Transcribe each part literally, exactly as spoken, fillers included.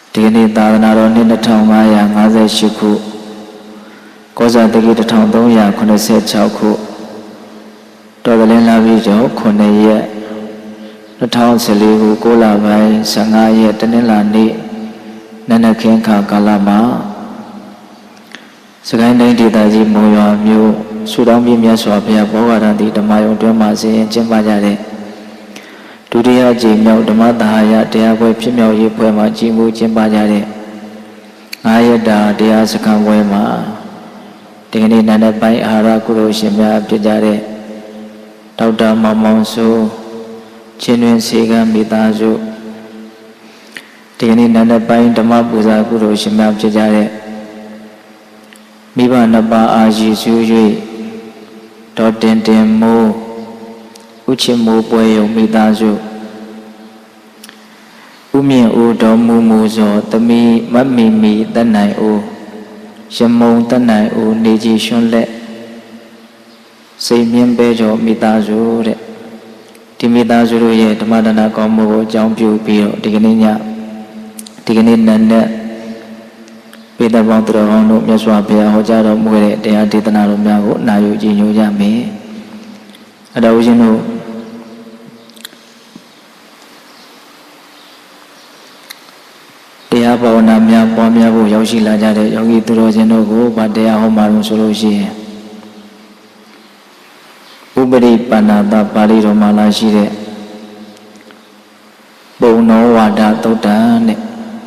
ဒီကနေ့သာသနာတော်နှစ်နှစ်ထောင်ငါးရာငါးဆယ်ရှစ်ခုကောဇာတက္ကီတစ်ထောင်သုံးရာခုနှစ်ဆယ်ခြောက်ခုတော်ကလင်းလာပြီးတော့ခုနှစ်ရက်နှစ်ထောင်ဆယ်လေးခုကိုလပိုင်းဆယ်ငါးရက်တနင်္လာနေ့နနက်ခင်းခါကာလမှာစကိုင်းတိုင်းဒေသကြီးမုံရွာမြို့ဆူတောင်းပြည့်မြတ်စွာဘုရားဘောဂရံတိဓမ္မယုံတွင်မှာဆင်ရင်ကျင်းပကြတဲ့ဒုတိယကြိမ်မြောက်ဓမ္မသဟာယတရားပွဲဖြစ်မြောက်ရေးပွဲမှာကြီးမှုကျင်းပကြတဲ့ငါးရက်တာတရားစခန်းပွဲမှာဒီကနေ့နံနက်ပိုင်းအာဟာရကုသိုလ်ရှင်များဖြစ်ကြတဲ့ဒေါက်တာမောင်မောင်စိုးချင်းတွင်စေကံမိသားစုဒီကနေ့နံနက်ပိုင်းဓမ္မပူဇာကုသိုလ်ရှင်များဖြစ်ကြတဲ့မိဘနှစ်ပါးအားရည်စူး၍ဒေါ်တင်တင်မိုးဥချစ်မိုးပွဲယုံမိသားစုဥမြင့်ဦးတော်မူမူဇော်သမီးမတ်မီမီတက်နိုင်ဦးရမုံတက်နိုင်ဦးနေကြီးရွှွန်းလက်စိတ်မြင့်ပဲကျော်မိသားစုတဲ့ဒီမိသားစုတို့ရဲ့ဓမ္မဒါနကောင်းမှုကိုအကြောင်းပြုပြီးတော့ဒီကနေ့ညဒီကနေ့နံနက်ပေတပေါင်းသူတော်ကောင်းတို့မြတ်စွာဘုရားဟောကြားတော်မူတဲ့တရားဒေသနာတော်များကိုနာယူကြည်ညိုကြမယ်အတော်ဦးဇင်းတို့တရားဘာဝနာများပွားများဖို့ရောက်ရှိလာကြတဲ့ယောဂီသူတော်ရှင်တို့ကိုဗာတရားဟောမှာလို့ဆိုလို့ရှိရင်ဥပရိပန္နတပါဠိတော်မှာလာရှိတဲ့ပုံနောဝါဒသုတ်တံတဲ့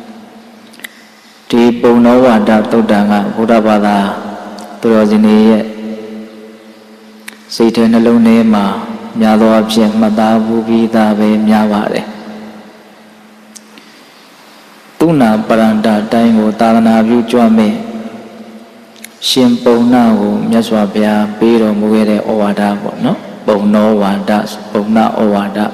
ဒီပုံနောဝါဒသုတ်တံကဘုရားဘာသာသူတော်ရှင်တွေရဲ့စိတ်ထဲနှလုံးထဲမှာများသောအားဖြင့်မှတ်သားဘူးပြီးသားပဲများပါတယ်သူနာပရန္တတိုင်းကိုသာသနာပြုကြွမယ်ရှင်ပုံနာကိုမြတ်စွာဘုရားပေးတော်မူခဲ့တဲ့ဩဝါဒပေါ့နော်ပုံနောဝါဒပုံနာဩဝါဒ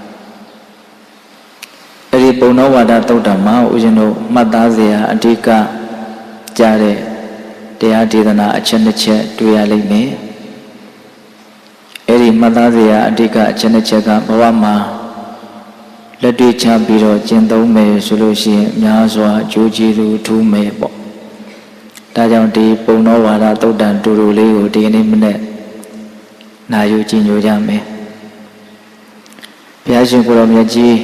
အဲ့ဒီပုံနောဝါဒသုတ်တံမှာဦးဇင်းတို့မှတ်သားစရာအဓိကကြားတဲ့တရားဒေသနာအချက်နှစ်ချက်တွေ့ရလိမ့်မယ်အဲ့ဒီမှတ်သားစရာအဓိကအချက်နှစ်ချက်ကဘဝမှာလက်တွေ့ချပြီးတော့ကျင့်သုံးမယ်ဆိုလို့ရှိရင်များစွာအကျိုးကျေးဇူးထူးမယ်ပေါ့ဒါကြောင့်ဒီပုံနောဝါဒသုတ်တံတူတူလေးကိုဒီနေ့မနေ့နာယူကြည်ညိုကြမယ်ဘုရားရှင်ကိုရောမြတ်ကြီး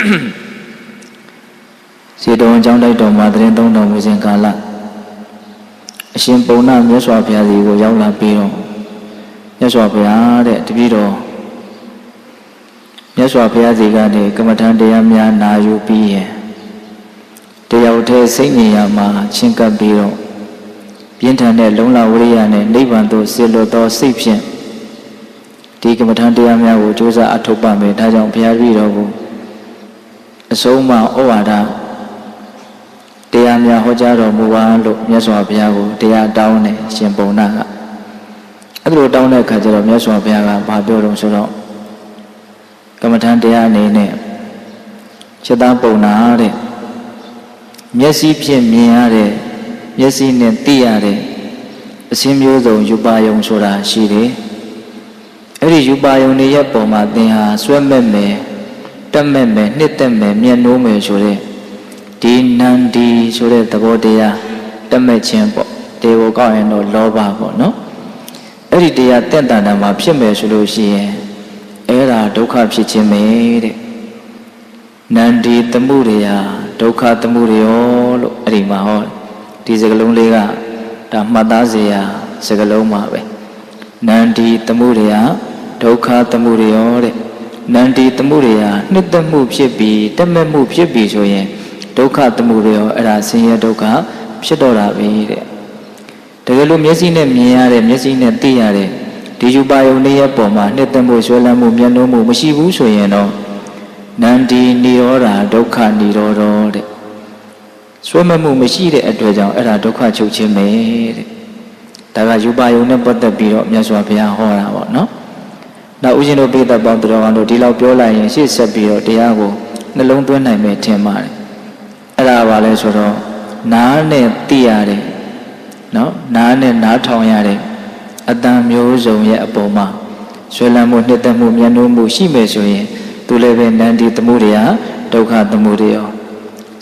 စေတုံအကြောင်းတိုက်တော်မှာတရင်သုံးတော်မူစဉ်ကာလအရှင်ပုံနာမြတ်စွာဘုရားစီကိုရောက်လာပြီးတော့မြတ်စွာဘုရားတဲ့တပည့်တော်မြတ်စွာဘုရားစီကနေကမ္မထံတရားများနာယူပြီးရင်တရားထဲစိတ်ဉာဏ်ရမှာချင်းကပ်ပြီးတော့ပြင်းထန်တဲ့လုံလဝိရိယနဲ့နိဗ္ဗာန်သို့ဆေလွတ်သောစိတ်ဖြင့်ဒီကမ္မထံတရားများကိုကြိုးစားအထောက်ပံ့မယ်ဒါကြောင့်ဘုရားပြည်တော်ကိုအဆုံးအမဩဝါဒတရားများဟောကြားတော်မူပါလို့မြတ်စွာဘုရားကိုတရားတောင်းတယ်ရှင်ပုံနာကအဲ့လိုတောင်းတဲ့အခါကျတော့မြတ်စွာဘုရားကဘာပြောတော့ဆိုတော့ကမ္မထံတရားအနေနဲ့ချက်သားပုံနာတဲ့မျက်စိဖြင့်မြင်ရတဲ့မျက်စိနဲ့သိရတဲ့အစင်းမျိုးစုံယူပါယုံဆိုတာရှိတယ်အဲ့ဒီယူပါယုံတွေရဲ့ပုံမှာသင်ဟာဆွဲမဲ့မယ်တက်မဲ့မယ်နှစ်သက်မယ်မျက်နှိုးမယ်ဆိုတဲ့ဒီနန္ဒီဆိုတဲ့သဘောတရားတက်မဲ့ခြင်းပေါ့တေကိုကောက်ရင်တော့လောဘပေါ့နော်အဲ့ဒီတရားတင့်တန်တန်မှာဖြစ်မယ်ဆိုလို့ရှိရင်အဲ့ဒါဒုက္ခဖြစ်ခြင်းပဲတဲ့နန္ဒီသမှုရိယဒုက္ခသမှုရိယောလို့အဲ့ဒီမှာဟောဒီစကားလုံးလေးကဒါမှတ်သားစရာစကားလုံးပါပဲနန္ဒီသမှုရိယဒုက္ခသမှုရိယောတဲ့နန္ဒီသမှုရိယနှစ်သက်မှုဖြစ်ပြီးတက်မဲ့မှုဖြစ်ပြီးဆိုရင်ဒုက္ခသမှုရိယောအဲ့ဒါဆင်းရဲဒုက္ခဖြစ်တော့တာပဲတဲ့တကယ်လို့မျက်စိနဲ့မြင်ရတဲ့မျက်စိနဲ့သိရတဲ့ဒီယူပါယုံလေးရဲ့ပုံမှာနှစ်သက်မှုဆွဲလန်းမှုမျက်နှာမှုမရှိဘူးဆိုရင်တော့နန္ဒီနိရောဓဒုက္ခနိရောဓတဲ့ဆွဲမဲ့မှုမရှိတဲ့အတွက်ကြောင့်အဲ့ဒါဒုက္ခချုပ်ခြင်းပဲတဲ့ဒါကယူပါယုံနဲ့ပတ်သက်ပြီးတော့မြတ်စွာဘုရားဟောတာပေါ့နော်နောက်ဦးဇင်းတို့ပိဋကပေါင်းသူတော်ကောင်းတို့ဒီလောက်ပြောလိုက်ရင်ရှေ့ဆက်ပြီးတော့တရားကိုနှလုံးသွင်းနိုင်မယ်ထင်ပါတယ်အဲ့ဒါပါလဲဆိုတော့နားနဲ့သိရတယ်နော်နားနဲ့နားထောင်ရတယ်အတန်မျိုးစုံရဲ့အပေါ်မှာဆွေလန်းမှုနှစ်သက်မှုမျက်နှာမှုရှိမယ်ဆိုရင်သူလည်းပဲနန္ဒီသမှုရိယဒုက္ခသမှုရိယော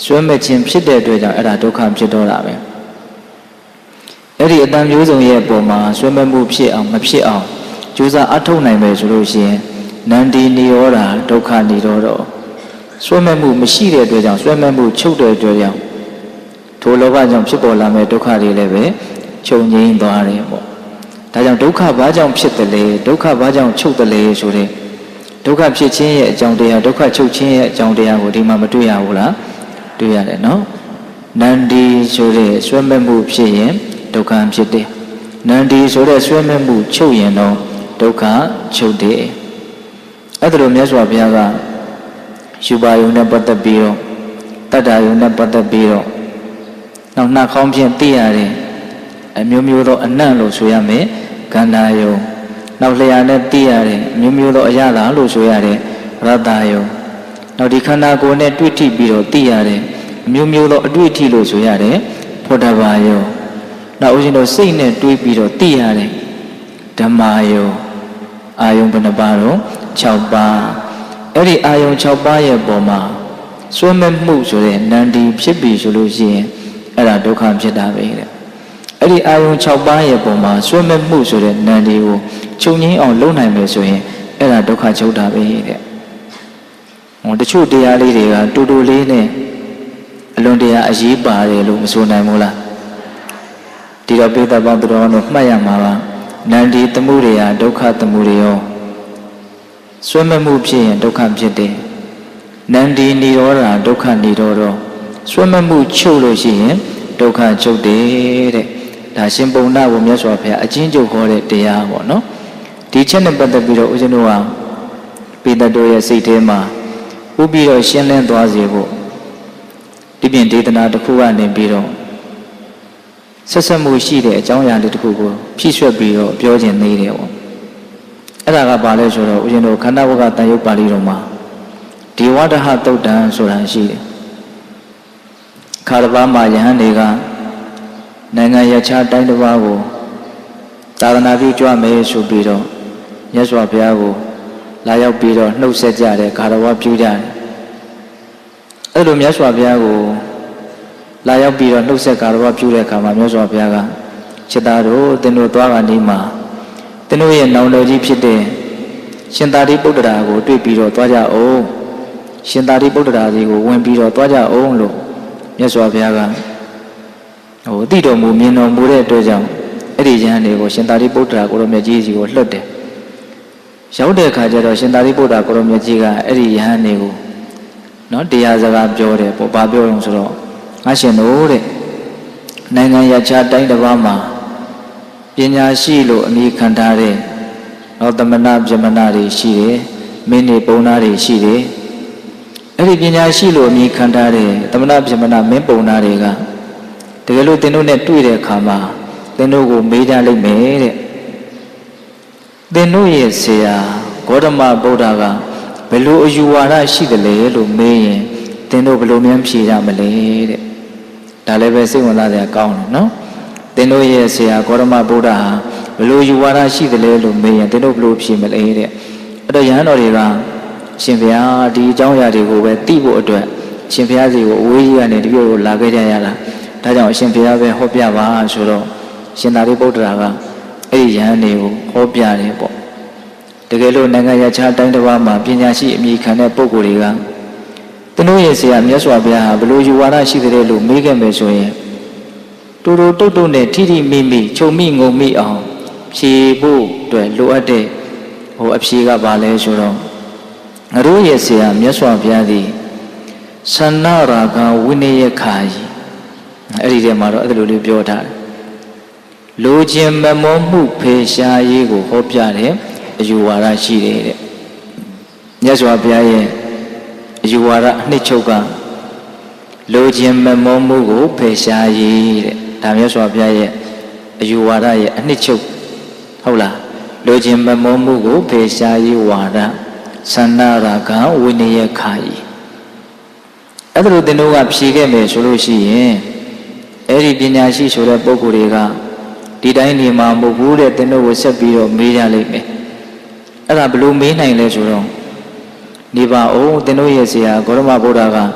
ဆွဲမဲ့ခြင်းဖြစ်တဲ့အတွက်ကြောင့်အဲ့ဒါဒုက္ခဖြစ်တော့တာပဲအဲ့ဒီအတန်မျိုးစုံရဲ့အပေါ်မှာဆွဲမဲ့မှုဖြစ်အောင်မဖြစ်အောင်ကြိုးစားအထောက်နိုင်မယ်ဆိုလို့ရှိရင်နန္ဒီနိရောဓဒုက္ခနိရောဓဆွဲမဲ့မှုမရှိတဲ့အတွက်ကြောင့်ဆွဲမဲ့မှုချုပ်တဲ့အတွက်ကြောင့်ထိုလောဘကြောင့်ဖြစ်ပေါ်လာမဲ့ဒုက္ခတွေလည်းပဲချုပ်ငြိမ်းသွားတယ်ပေါ့ဒါကြောင့်ဒုက္ခဘာကြောင့်ဖြစ်တယ်လဲဒုက္ခဘာကြောင့်ချုပ်တယ်လဲဆိုတဲ့ဒုက္ခဖြစ်ခြင်းရဲ့အကြောင်းတရားဒုက္ခချုပ်ခြင်းရဲ့အကြောင်းတရားကိုဒီမှာမတွေ့ရဘူးလားတွေ့ရတယ်နော်နန္ဒီဆိုတဲ့ဆွဲမဲ့မှုဖြစ်ရင်ဒုက္ခဖြစ်တယ်နန္ဒီဆိုတဲ့ဆွဲမဲ့မှုချုပ်ရင်တော့ဒုက္ခချုပ်တယ်အဲ့ဒါလိုမြတ်စွာဘုရားကယူပါယုံနဲ့ပတ်သက်ပြီးတော့တတ္တယုံနဲ့ပတ်သက်ပြီးတော့နောက်နှာခေါင်းဖြင့်သိရတယ်အမျိုးမျိုးသောအနံ့လို့ဆိုရမယ်ကန္တာယုံနောက်လျှာနဲ့သိရတယ်အမျိုးမျိုးသောအရသာလို့ဆိုရတယ်ရတ္တယုံနောက်ဒီခန္ဓာကိုယ်နဲ့တွေ့ထိပြီးတော့သိရတယ်အမျိုးမျိုးသောအတွေ့အထိလို့ဆိုရတယ်ဖောဓဘာယုံနောက်ဦးဇင်းတို့စိတ်နဲ့တွေးပြီးတော့သိရတယ်ဓမ္မယုံအာယုံဘယ်နှပါတော့၆ပါးအဲ့ဒီအာယုံ၆ပါးရဲ့ပုံမှာဆွဲမဲ့မှုဆိုတဲ့နန္ဒီဖြစ်ပြီဆိုလို့ရှိရင်အဲ့ဒါဒုက္ခဖြစ်တာပဲတဲ့အဲ့ဒီအာယုံ၆ပါးရဲ့ပုံမှာဆွဲမဲ့မှုဆိုတဲ့နန္ဒီကိုချုပ်ငြိမ်းအောင်လုပ်နိုင်မယ်ဆိုရင်အဲ့ဒါဒုက္ခချုပ်တာပဲတဲ့ဟိုတချို့တရားလေးတွေကတူတူလေးနဲ့အလွန်တရာအရေးပါတယ်လို့မဆိုနိုင်ဘူးလားဒီတော့ပိဋကပေါင်းသူတော်တို့မှတ်ရမှာပါနန္ဒီသမှုတွေဟာဒုက္ခသမှုတွေရောဆွဲမဲ့မှုဖြစ်ရင်ဒုက္ခဖြစ်တယ်နန္ဒီနိရောဓဒုက္ခနိရောဓဆွဲမဲ့မှုချုပ်လို့ရှိရင်ဒုက္ခချုပ်တယ်တဲ့ဒါရှင်ပုံနာကိုမြတ်စွာဘုရားအချင်းချုပ်ခေါ်တဲ့တရားပေါ့နော်ဒီချက်နဲ့ပတ်သက်ပြီးတော့ဦးဇင်းတို့ဟာပိဋကတို့ရဲ့စိတ်ထဲမှာဥပြီးတော့ရှင်းလင်းသွားစေဖို့ဒီပြင်ဒေသနာတစ်ခုကနေပြီးတော့ဆက်ဆက်မှုရှိတဲ့အကြောင်းအရာလေးတစ်ခုကိုဖြည့်ဆွက်ပြီးတော့ပြောခြင်းနေတယ်ပေါ့အဲ့ဒါကဘာလဲဆိုတော့ဦးဇင်းတို့ခန္ဓာဝကတန်ရုပ်ပါဠိတော်မှာဒီဝဒဟသုတ်တံဆိုတာရှိတယ်ခါရဘာမှာယဟန်တွေကနိုင်ငံရခြားတိုင်းတစ်ပါးကိုသာသနာပြုကြွမယ်ဆိုပြီးတော့မြတ်စွာဘုရားကိုလာရောက်ပြီးတော့နှုတ်ဆက်ကြတယ်ခါရဝပြုကြတယ်အဲ့လိုမြတ်စွာဘုရားကိုလာရောက်ပြီးတော့နှုတ်ဆက်ခါရဝပြုတဲ့အခါမှာမြတ်စွာဘုရားကจิตသားတို့သင်တို့သွားကနေမှာသင်တို့ရဲ့နောင်တော်ကြီးဖြစ်တဲ့ရှင်သာရိပုတ္တရာကိုတွေ့ပြီးတော့သွားကြအောင်ရှင်သာရိပုတ္တရာကြီးကိုဝင်ပြီးတော့သွားကြအောင်လို့မြတ်စွာဘုရားကဟိုသိတော်မူမြင်တော်မူတဲ့အတွက်ကြောင့်အဲ့ဒီယဟန်တွေကိုရှင်သာရိပုတ္တရာကိုရောမြတ်ကြီးစီကိုလှတ်တယ်ရောက်တဲ့အခါကျတော့ရှင်သာရိပုတ္တရာကိုရောမြတ်ကြီးကအဲ့ဒီယဟန်တွေကိုနော်တရားစကားပြောတယ်ပေါ့ဘာပြောတော့ဆိုတော့ငါရှင်တို့တဲ့နိုင်ငံရခြားတိုင်းတစ်ပါးမှာပညာရှိလို့အမိခံထားတဲ့နော်သမဏဗြဟ္မဏတွေရှိတယ်မင်းတွေပုံနာတွေရှိတယ်အဲ့ဒီပညာရှိလို့အမိခံထားတဲ့သမဏဗြဟ္မဏမင်းပုံနာတွေကတကယ်လို့သင်တို့နဲ့တွေ့တဲ့အခါမှာသင်တို့ကိုမေးကြလိမ့်မယ်တဲ့သင်တို့ရဲ့ဆရာဂေါတမဗုဒ္ဓကဘယ်လိုအယူဝါဒရှိတယ်လဲလို့မေးရင်သင်တို့ဘယ်လိုများဖြေကြမလဲတဲ့ဒါလည်းပဲစိတ်ဝင်စားစရာကောင်းတယ်နော်သင်တို့ရဲ့ဆရာဂေါတမဗုဒ္ဓဟာဘယ်လိုယူဝါဒရှိတယ်လဲလို့မေးရင်သင်တို့ဘယ်လိုဖြေမလဲတဲ့အဲ့တော့ယဟန်တော်တွေကရှင်ဘုရားဒီအကြောင်းအရာတွေကိုပဲသိဖို့အတွက်ရှင်ဘုရားစီကိုအဝေးကြီးကနေတပြည့်ကိုလာခဲ့ကြရတာဒါကြောင့်အရှင်ဘုရားပဲဟောပြပါဆိုတော့ရှင်သာရိပုတ္တရာကအဲ့ဒီယဟန်တွေကိုဟောပြတယ်ပေါ့တကယ်လို့နိုင်ငံရခြားတိုင်းတစ်ပါးမှာပညာရှိအမိခံတဲ့ပုဂ္ဂိုလ်တွေကသင်တို့ရဲ့ဆရာမြတ်စွာဘုရားဟာဘယ်လိုယူဝါဒရှိတယ်လို့မေးခဲ့မယ်ဆိုရင်တူတူတုတ်တုတ်နဲ့ထိထိမိမိခြုံမိငုံမိအောင်ဖြေဖို့အတွက်လိုအပ်တဲ့ဟိုအဖြေကဘာလဲဆိုတော့ငါတို့ရဲ့ဆရာမြတ်စွာဘုရားသည်သန္နရာဂဝိနည်းခာယီအဲ့ဒီထဲမှာတော့အဲ့လိုလေးပြောထားတယ်လိုခြင်းမမောမှုဖေရှားရေးကိုဟောပြတယ်အယူဝါဒရှိတယ်တဲ့မြတ်စွာဘုရားရဲ့အယူဝါဒအနှစ်ချုပ်ကလိုခြင်းမမောမှုကိုဖေရှားရေးတဲ့ဒါမြတ်စွာဘုရားရဲ့အယူဝါဒရဲ့အနှစ်ချုပ်ဟုတ်လားလိုခြင်းမမောမှုကိုဖေရှားရေးဝါဒသန္နရာဂဝိနည်းခာယီအဲ့ဒါလိုသင်တို့ကဖြေခဲ့မယ်ဆိုလို့ရှိရင်အဲ့ဒီပညာရှိဆိုတဲ့ပုဂ္ဂိုလ်တွေကဒီတိုင်းနေမှာမဟုတ်ဘူးတဲ့သင်တို့ကိုဆက်ပြီးတော့မေးကြလိမ့်မယ်အဲ့ဒါဘယ်လိုမေးနိုင်လဲဆိုတော့နေပါအောင်သင်တို့ရဲ့ဆရာဂေါတမဗုဒ္ဓက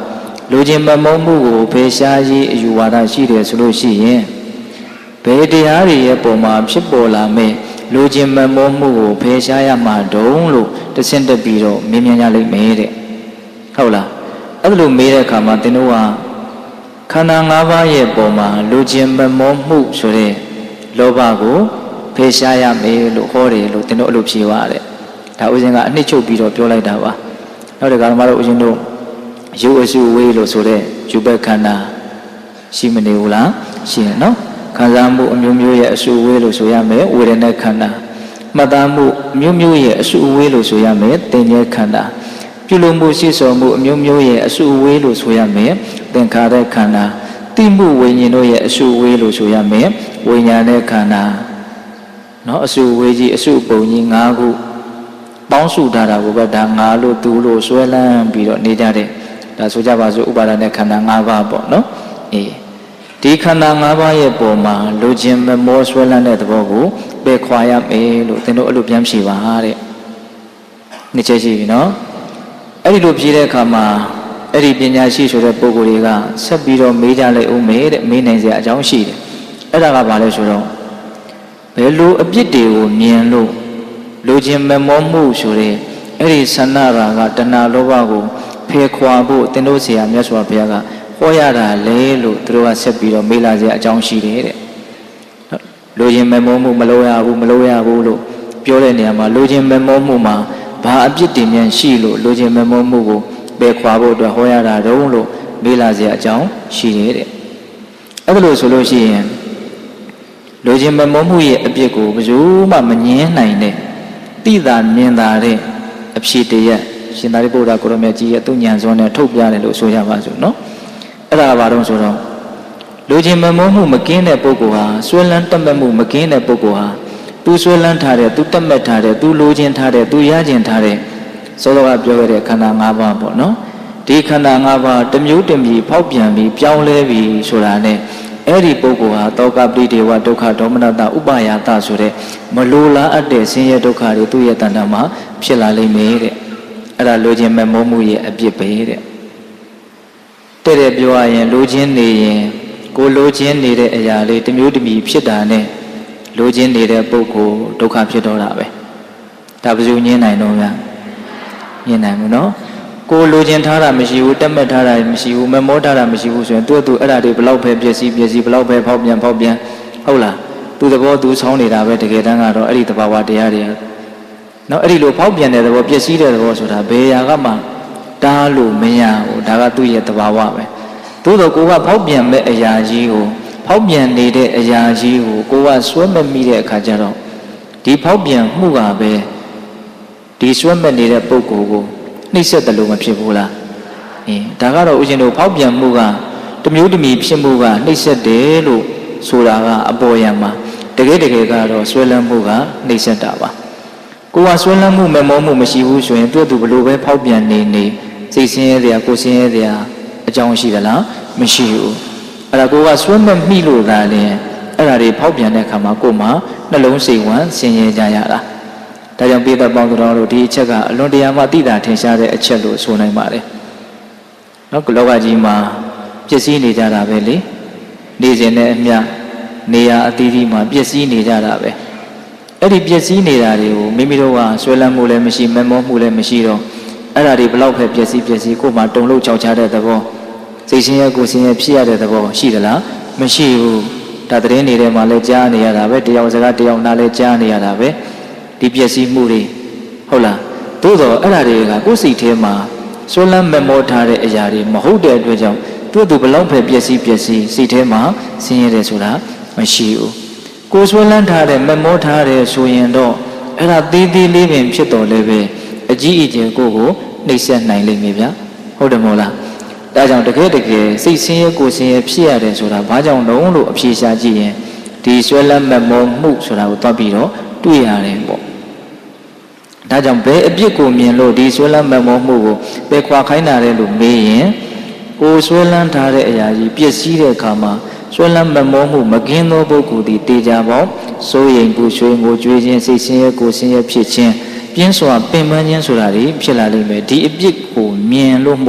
လူချင်းမမုန်းမှုကိုဖေရှားရေးအယူဝါဒရှိတယ်ဆိုလို့ရှိရင်ဘယ်တရားတွေရဲ့ပုံမှာဖြစ်ပေါ်လာမဲ့လူချင်းမမုန်းမှုကိုဖေရှားရမှာတုံးလို့တဆင့်တက်ပြီးတော့မြင်မြင်ရလိမ့်မယ်တဲ့ဟုတ်လားအဲ့လိုမေးတဲ့အခါမှာသင်တို့ကခန္ဓာ၅ပါးရဲ့ပုံမှာလူချင်းမမုန်းမှုဆိုတဲ့လောဘကိုဖေရှားရမယ်လို့ဟောတယ်လို့သင်တို့အဲ့လိုဖြေပါတဲ့ဒါဥစဉ်ကအနှစ်ချုပ်ပြီးတော့ပြောလိုက်တာပါနောက်တခါမှတော့ဥစဉ်တို့ရုပ်အစုဝေးလို့ဆိုတဲ့ယူဘက်ခန္ဓာရှိမနေဘူးလားရှိရနော်ခံစားမှုအမျိုးမျိုးရဲ့အစုဝေးလို့ဆိုရမယ်ဝေဒနာခန္ဓာမှတ်သားမှုအမျိုးမျိုးရဲ့အစုဝေးလို့ဆိုရမယ်သင်္ညေခန္ဓာပြုလုပ်မှုရှိစောမှုအမျိုးမျိုးရဲ့အစုဝေးလို့ဆိုရမယ်သင်္ခါရခန္ဓာတိမှုဝိညာဉ်တို့ရဲ့အစုဝေးလို့ဆိုရမယ်ဝိညာဉ်နဲ့ခန္ဓာနော်အစုဝေးကြီးအစုပုံကြီး၅ခုပေါင်းစုထားတာကိုပဲဒါငါလို့သူလို့ဆွဲလန်းပြီးတော့နေကြတဲ့ဒါဆိုကြပါစို့ဥပါဒနဲ့ခန္ဓာ၅ပါးပေါ့နော်အေးဒီခန္ဓာ၅ပါးရဲ့ပုံမှာလူချင်းမမောဆွဲလန်းတဲ့သဘောကိုပယ်ခွာရမယ်လို့သင်တို့အဲ့လိုပြန်ဖြေပါတဲ့နှစ်ချက်ရှိပြီနော်အဲ့ဒီလိုဖြေတဲ့အခါမှာအဲ့ဒီပညာရှိဆိုတဲ့ပုဂ္ဂိုလ်တွေကဆက်ပြီးတော့မေးကြလိုက်ဦးမယ်တဲ့မေးနိုင်စရာအကြောင်းရှိတယ်အဲ့ဒါကဘာလဲဆိုတော့ဘယ်လိုအပြစ်တွေကိုမြင်လို့လူချင်းမမောမှုဆိုတဲ့အဲ့ဒီဆန္ဒရာကတဏှာလောဘကိုဖေခွာဖို့သင်တို့ဆရာမြတ်စွာဘုရားကဟောရတာလေလို့သူတို့ကဆက်ပြီးတော့မေးလာစရာအကြောင်းရှိတယ်တဲ့လူချင်းမမောမှုမလုပ်ရဘူးမလုပ်ရဘူးလို့ပြောတဲ့နေရာမှာလူချင်းမမောမှုမှာဘာအပြစ်တင်မြန်ရှိလို့လူချင်းမမောမှုကိုဖေခွာဖို့အတွက်ဟောရတာတုံးလို့မေးလာစရာအကြောင်းရှိတယ်တဲ့အဲ့ဒါလို့ဆိုလို့ရှိရင်လူချင်းမမောမှုရဲ့အပြစ်ကိုဘယ်သူမှမငြင်းနိုင်တဲ့တိတာမြင်တာတဲ့အဖြစ်တည်းရှင်သာရိပုတ္တရာကိုရမေကြီးရဲ့သူညံစွန်းနဲ့ထုတ်ပြတယ်လို့ဆိုရပါစို့နော်အဲ့ဒါကဘာလို့ဆိုတော့လူချင်းမမုန်းမှုမကင်းတဲ့ပုဂ္ဂိုလ်ဟာဆွဲလန်းတက်မဲ့မှုမကင်းတဲ့ပုဂ္ဂိုလ်ဟာသူဆွဲလန်းထားတဲ့သူတက်မဲ့ထားတဲ့သူလိုချင်ထားတဲ့သူရချင်ထားတဲ့စောစောကပြောခဲ့တဲ့ခန္ဓာ၅ပါးပေါ့နော်ဒီခန္ဓာ၅ပါးတစ်မျိုးတစ်မျိုးဖောက်ပြန်ပြီးပြောင်းလဲပြီးဆိုတာနဲ့အဲ့ဒီပုဂ္ဂိုလ်ဟာတောကပရိဒေဝဒုက္ခဒေါမနတဥပါယတဆိုတဲ့မလိုလားအပ်တဲ့ဆင်းရဲဒုက္ခတွေသူ့ရဲ့တဏ္ဍာမှာဖြစ်လာလိမ့်မယ်တဲ့အဲ့ဒါလိုချင်မမုန်းမှုရဲ့အပြစ်ပဲတဲ့တဲ့တဲ့ပြောရရင်လိုချင်နေရင်ကိုလိုချင်နေတဲ့အရာလေးတစ်မျိုးတစ်မျိုးဖြစ်တာနဲ့လိုချင်နေတဲ့ပုဂ္ဂိုလ်ဒုက္ခဖြစ်တော့တာပဲဒါဘယ်သူညင်းနိုင်တော့များညင်းနိုင်ဘူးနော်ကိုလိုချင်ထားတာမရှိဘူးတက်မဲ့ထားတာမရှိဘူးမမောထားတာမရှိဘူးဆိုရင်သူ့သူအဲ့ဒါတွေဘလောက်ပဲပြည့်စည်ပြည့်စည်ဘလောက်ပဲဖောက်ပြန်ဖောက်ပြန်ဟုတ်လားသူသဘောသူဆောင်းနေတာပဲတကယ်တမ်းကတော့အဲ့ဒီသဘာဝတရားတွေနော်အဲ့ဒီလိုဖောက်ပြန်တဲ့သဘောပြည့်စည်တဲ့သဘောဆိုတာဘယ်ရာကမှတားလို့မရဘူးဒါကသူ့ရဲ့သဘာဝပဲသို့တော့ကိုကဖောက်ပြန်မဲ့အရာကြီးကိုဖောက်ပြန်နေတဲ့အရာကြီးကိုကိုကဆွဲမဲ့မိတဲ့အခါကျတော့ဒီဖောက်ပြန်မှုကပဲဒီဆွဲမဲ့နေတဲ့ပုဂ္ဂိုလ်ကိုနှိမ့်ဆက်တယ်လို့မဖြစ်ဘူးလားအင်းဒါကတော့ဦးဇင်းတို့ဖောက်ပြန်မှုကတမျိုးတမီဖြစ်မှုကနှိမ့်ဆက်တယ်လို့ဆိုတာကအပေါ်ယံမှာတကယ်တကယ်ကတော့ဆွဲလန်းမှုကနှိမ့်ဆက်တာပါကိုကဆွဲလန်းမှုမမောမှုမရှိဘူးဆိုရင်သူ့သူဘလို့ပဲဖောက်ပြန်နေနေစိတ်ဆင်းရဲစရာကိုယ်ဆင်းရဲစရာအကြောင်းရှိသလားမရှိဘူးအဲ့ဒါကိုကဆွဲမမိလို့သာလေအဲ့ဒါတွေဖောက်ပြန်တဲ့အခါမှာကိုယ်မှာနှလုံးစိတ်ဝမ်းဆင်းရဲကြရတာဒါကြောင့်ပိဋကပေါင်းတော်တို့ဒီအချက်ကအလွန်တရာမှသိတာထင်ရှားတဲ့အချက်လို့ဆိုနိုင်ပါတယ်နော်လောကကြီးမှာပျက်စီးနေကြတာပဲလေနေစဉ်နဲ့အမျှနေရာအသီးသီးမှာပျက်စီးနေကြတာပဲအဲ့ဒီပျက်စီးနေတာတွေကိုမိမိတို့ကဆွဲလန်းမှုလည်းမရှိမမောမှုလည်းမရှိတော့အဲ့ဒါတွေဘလောက်ပဲပျက်စီးပျက်စီးကိုယ်မှာတုံ့လို့ကြောက်ချတဲ့သဘောစိတ်ဆင်းရဲကိုယ်ဆင်းရဲဖြစ်ရတဲ့သဘောရှိသလားမရှိဘူးဒါသတင်းတွေထဲမှာလည်းကြားနေရတာပဲတယောက်စကားတယောက်နားလည်းကြားနေရတာပဲဒီပျက်စီးမှုတွေဟုတ်လားသို့တော့အဲ့ဒါတွေကကိုယ်စိတ်ထဲမှာဆွဲလန်းမမောထားတဲ့အရာတွေမဟုတ်တဲ့အတွက်ကြောင့်သူ့သူဘလောက်ပဲပျက်စီးပျက်စီးစိတ်ထဲမှာဆင်းရဲတယ်ဆိုတာမရှိဘူးကိုယ်ဆွဲလန်းထားတဲ့မမောထားတဲ့ဆိုရင်တော့အဲ့ဒါသေးသေးလေးပင်ဖြစ်တော်လည်းပဲအကြီးအကျယ်ကိုကိုနှိမ့်ဆက်နိုင်လိမ့်မယ်ဗျာဟုတ်တယ်မို့လားဒါကြောင့်တကယ်တကယ်စိတ်ဆင်းရဲကိုယ်ဆင်းရဲဖြစ်ရတယ်ဆိုတာဘာကြောင့်လုံးလို့အဖြေရှာကြည့်ရင်ဒီဆွဲလန်းမမောမှုဆိုတာကိုတွက်ပြီးတော့တွေ့ရတယ်ပေါ့ဒါကြောင့်ဘယ်အပြစ်ကိုမြင်လို့ဒီဆွဲလန်းမမောမှုကိုပယ်ခွာခိုင်းတာလဲလို့မေးရင်ကိုယ်ဆွဲလန်းထားတဲ့အရာကြီးပျက်စီးတဲ့အခါမှာဆွဲလန်းမမောမှုမကင်းသောပုဂ္ဂိုလ်သည်တေချာပေါင်းစိုးရိမ်ပူဆွေးငိုကြွေးခြင်းစိတ်ဆင်းရဲကိုယ်ဆင်းရဲဖြစ်ခြင်းပြင်းစွာပင်ပန်းခြင်းဆိုတာတွေဖြစ်လာလိမ့်မယ်ဒီအပြစ်ကိုမြင်လို့မှု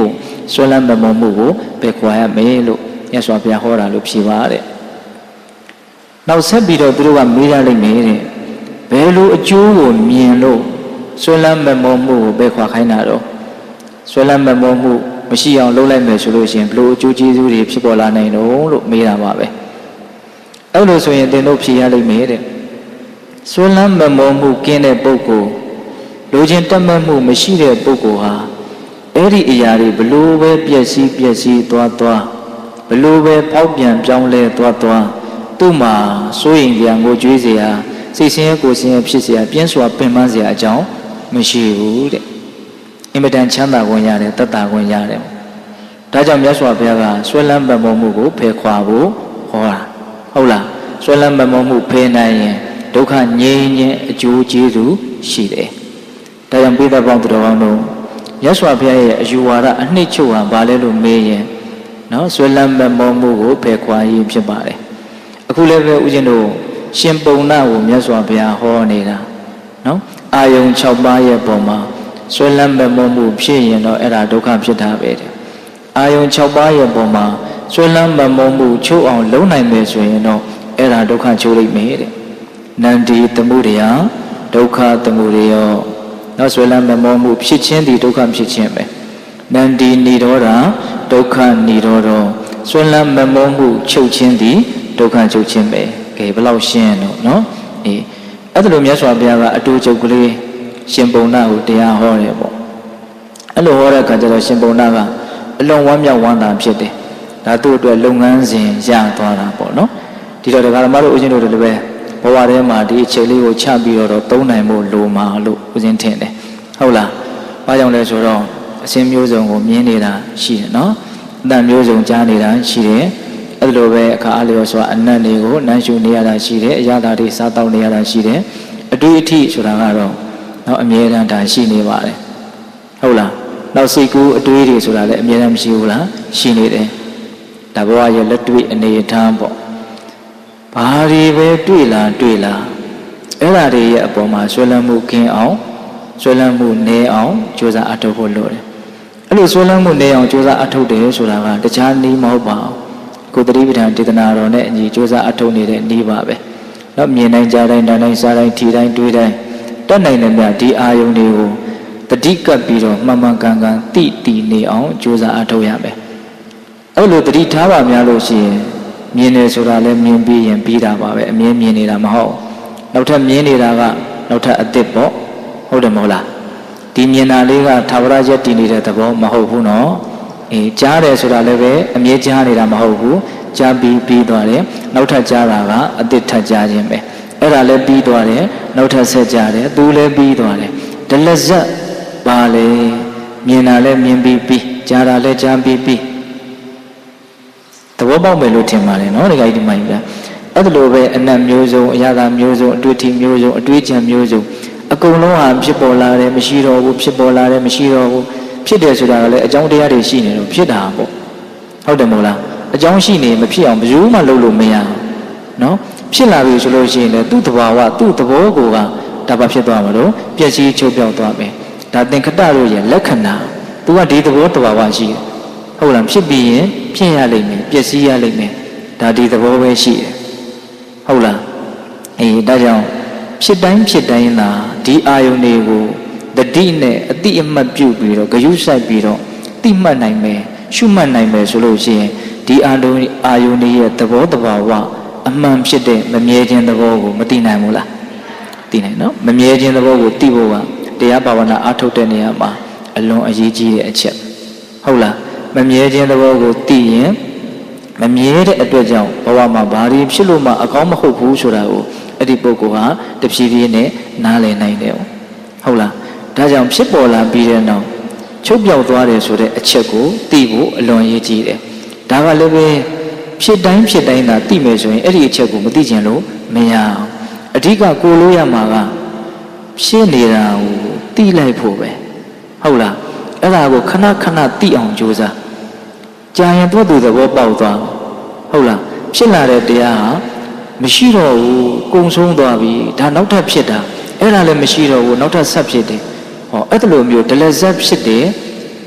ဆွဲလန်းမမုံမှုကိုပယ်ခွာရမယ်လို့မြတ်စွာဘုရားဟောတာလို့ဖြေပါတဲ့နောက်ဆက်ပြီးတော့သူတို့ကမေးရလိမ့်မယ်တဲ့ဘယ်လိုအကျိုးကိုမြင်လို့ဆွဲလန်းမမုံမှုကိုပယ်ခွာခိုင်းတာတော့ဆွဲလန်းမမုံမှုမရှိအောင်လုပ်လိုက်မယ်ဆိုလို့ရှိရင်ဘလို့အကျိုးကျေးဇူးတွေဖြစ်ပေါ်လာနိုင်တော့လို့မေးတာပါပဲအဲ့လိုဆိုရင်သင်တို့ဖြေရလိမ့်မယ်တဲ့ဆွဲလန်းမမုံမှုကင်းတဲ့ပုဂ္ဂိုလ်လိုချင်တတ်မှတ်မှုမရှိတဲ့ပုဂ္ဂိုလ်ဟာအဲ့ဒီအရာတွေဘလို့ပဲပျက်စီးပျက်စီးသွားသွားဘလို့ပဲဖောက်ပြန်ပြောင်းလဲသွားသွားသူ့မှာစိုးရင်ကြံကိုကြွေးเสียစိတ်ဆင်းရဲကိုယ်ဆင်းရဲဖြစ်เสียပြင်းစွာပင်ပန်းเสียအကြောင်းမရှိဘူးတဲ့အင်မတန်ချမ်းသာခွင့်ရတယ်တတ်တာခွင့်ရတယ်ဒါကြောင့်မြတ်စွာဘုရားကဆွဲလန်းပံ့ပိုးမှုကိုဖယ်ခွာဖို့ဟောတာဟုတ်လားဆွဲလန်းပံ့ပိုးမှုဖယ်နိုင်ရင်ဒုက္ခငြိမ်းခြင်းအကျိုးကျေးဇူးရှိတယ်ဒါကြောင့်ပိဋကပေါင်းသူတော်ကောင်းတို့မြတ်စွာဘုရားရဲ့အယူဝါဒအနှစ်ချုပ်ဟာဘာလဲလို့မေးရင်နော်ဆွဲလန်းပံ့ပိုးမှုကိုဖယ်ခွာရေးဖြစ်ပါတယ်အခုလည်းပဲဦးဇင်းတို့ရှင်ပုံနာကိုမြတ်စွာဘုရားဟောနေတာနော်အာယုံ၆ပါးရဲ့ပုံမှာဆွဲလန်းပံ့ပိုးမှုဖြစ်ရင်တော့အဲ့ဒါဒုက္ခဖြစ်တာပဲတဲ့အာယုံ၆ပါးရဲ့ပုံမှာဆွဲလန်းပံ့ပိုးမှုချုပ်အောင်လုပ်နိုင်မယ်ဆိုရင်တော့အဲ့ဒါဒုက္ခချုပ်လိမ့်မယ်တဲ့နန္ဒီသမှုတရားဒုက္ခသမှုတွေရောနောက်ဆွဲလန်းပံ့ပိုးမှုဖြစ်ခြင်းဒီဒုက္ခဖြစ်ခြင်းပဲနန္ဒီနိရောဓဒုက္ခနိရောဓဆွဲလန်းပံ့ပိုးမှုချုပ်ခြင်းဒီဒုက္ခချုပ်ခြင်းပဲကဲဘယ်လောက်ရှင်းတော့နော်အေးအဲ့ဒါလိုမြတ်စွာဘုရားကအတူချုပ်ကလေးရှင်ပုံနာကိုတရားဟောတယ်ပေါ့အဲ့လိုဟောတဲ့အခါကျတော့ရှင်ပုံနာကအလွန်ဝမ်းမြောက်ဝမ်းသာဖြစ်တယ်ဒါသူ့အတွက်လုပ်ငန်းစဉ်ရသွားတာပေါ့နော်ဒီတော့ဒကာဓမ္မတို့ဦးဇင်းတို့လည်းပဲဘဝထဲမှာဒီအချိန်လေးကိုချပြီးတော့သုံးနိုင်ဖို့လိုမှာလို့ဦးဇင်းထင်တယ်ဟုတ်လားဘာကြောင့်လဲဆိုတော့အစဉ်မျိုးစုံကိုမြင်နေတာရှိတယ်နော်အတန်မျိုးစုံကြားနေတာရှိတယ်အဲ့လိုပဲအခါအားလျော်စွာအနတ်တွေကိုနမ်းရှုနေရတာရှိတယ်အရာသာတွေစားတောက်နေရတာရှိတယ်အတွေ့အထိဆိုတာကတော့နော်အမြဲတမ်းဒါရှိနေပါတယ်ဟုတ်လားနောက်စိတ်ကူးအတွေးတွေဆိုတာလည်းအမြဲတမ်းမရှိဘူးလားရှိနေတယ်ဒါဘဝရဲ့လက်တွေ့အနေအထားပေါ့ဘာတွေပဲတွေ့လာတွေ့လာအဲ့ဓာတွေရဲ့အပေါ်မှာဆွဲလန်းမှုကင်းအောင်ဆွဲလန်းမှုနည်းအောင်ကြိုးစားအထောက်ဖို့လိုတယ်အဲ့လိုဆွဲလန်းမှုနည်းအောင်ကြိုးစားအထောက်တယ်ဆိုတာကတခြားနည်းမဟုတ်ပါဘူးကိုသတိပဋ္ဌာန်ဒေသနာတော်နဲ့အညီကြိုးစားအထောက်နေတဲ့နည်းပါပဲတော့မြင်တိုင်းကြားတိုင်းနားတိုင်းစားတိုင်းထီတိုင်းတွေးတိုင်းတတ်နိုင်တယ်မြတ်ဒီအာယုန်တွေကိုတတိကပ်ပြီးတော့မှန်မှန်ကန်ကန်တိတိနေအောင်ကြိုးစားအထောက်ရမယ်အဲ့လိုတတိထားပါများလို့ရှိရင်မြင်နေဆိုတာလည်းမြင်ပြီးရင်ပြီးတာပါပဲအမြင်မြင်နေတာမဟုတ်နောက်ထပ်မြင်နေတာကနောက်ထပ်အသစ်ပေါ့ဟုတ်တယ်မဟုတ်လားဒီမြင်တာလေးကသာဝရရက်တည်နေတဲ့သဘောမဟုတ်ဘူးနော်အေးကြားတယ်ဆိုတာလည်းပဲအမြဲကြားနေတာမဟုတ်ဘူးကြားပြီးပြီးသွားတယ်နောက်ထပ်ကြားတာကအသစ်ထပ်ကြားခြင်းပဲအဲ့ဒါလည်းပြီးသွားတယ်နောက်ထပ်ဆက်ကြားတယ်သူလည်းပြီးသွားတယ်ဒလဇတ်ပါလေမြင်တာလည်းမြင်ပြီးပြီးကြားတာလည်းကြားပြီးပြီးသဘောပေါက်မယ်လို့ထင်ပါတယ်နော်ဒီကိဒီမိုင်းပြအဲ့ဒါလိုပဲအနတ်မျိုးစုံအရာသာမျိုးစုံအတွေ့အထိမျိုးစုံအတွေ့အကြံမျိုးစုံအကုန်လုံးဟာဖြစ်ပေါ်လာတယ်မရှိတော့ဘူးဖြစ်ပေါ်လာတယ်မရှိတော့ဘူးဖြစ်တယ်ဆိုတာကလည်းအကြောင်းတရားတွေရှိနေတော့ဖြစ်တာပေါ့ဟုတ်တယ်မို့လားအကြောင်းရှိနေမဖြစ်အောင်ဘယ်သူမှလုပ်လို့မရဘူးနော်ဖြစ်လာပြီဆိုလို့ရှိရင်လည်းသူ့တဘာဝသူ့သဘောကိုကဒါပါဖြစ်သွားမှာလို့ပျက်စီးချုပ်ပြောက်သွားမယ်ဒါသင်္ခတတို့ရဲ့လက္ခဏာသူကဒီသဘောတဘာဝရှိတယ်ဟုတ်လားဖြစ်ပြီးရင်ဖြစ်ရလိမ့်မယ်ပျက်စီးရလိမ့်မယ်ဒါဒီသဘောပဲရှိတယ်ဟုတ်လားအေးဒါကြောင့်ဖြစ်တိုင်းဖြစ်တိုင်းသာဒီအာယုန်တွေကိုတတိနဲ့အတိအမှတ်ပြုပြီးတော့ဂရုစိုက်ပြီးတော့တိမှတ်နိုင်မယ်ရှုမှတ်နိုင်မယ်ဆိုလို့ရှိရင်ဒီအာယုန်အာယုန်ရဲ့သဘောတဘာဝအမှန်ဖြစ်တဲ့မမြဲခြင်းသဘောကိုမသိနိုင်ဘူးလားသိနိုင်နော်မမြဲခြင်းသဘောကိုသိဖို့ကတရားဘာဝနာအားထုတ်တဲ့နေရာမှာအလွန်အရေးကြီးတဲ့အချက်ဟုတ်လားမမြဲခြင်းသဘောကိုသိရင်မမြဲတဲ့အတွက်ကြောင့်ဘဝမှာဘာတွေဖြစ်လို့မှအကောင်းမဟုတ်ဘူးဆိုတာကိုအဲ့ဒီပုဂ္ဂိုလ်ဟာတဖြည်းဖြည်းနဲ့နားလည်နိုင်တယ်ဟုတ်လားဒါကြောင့်ဖြစ်ပေါ်လာပြီးတဲ့နောက်ချုပ်ပြောက်သွားတယ်ဆိုတဲ့အချက်ကိုသိဖို့အလွန်ရေးကြီးတယ်ဒါကလည်းပဲဖြစ်တိုင်းဖြစ်တိုင်းသာသိမယ်ဆိုရင်အဲ့ဒီအချက်ကိုမသိချင်လို့မရအောင်အဓိကကိုလို့ရမှာကဖြစ်နေတာကိုသိလိုက်ဖို့ပဲဟုတ်လားအဲ့ဒါကိုခဏခဏသိအောင်ကြိုးစားကြာရင်သူ့သူသဘောပေါက်သွားဟုတ်လားဖြစ်လာတဲ့တရားဟာမရှိတော့ဘူးကုံဆုံးသွားပြီဒါနောက်ထပ်ဖြစ်တာအဲ့ဒါလည်းမရှိတော့ဘူးနောက်ထပ်ဆက်ဖြစ်တယ်ဟောအဲ့ဒါလိုမျိုးဒလဇတ်ဖြစ်တယ်ဒ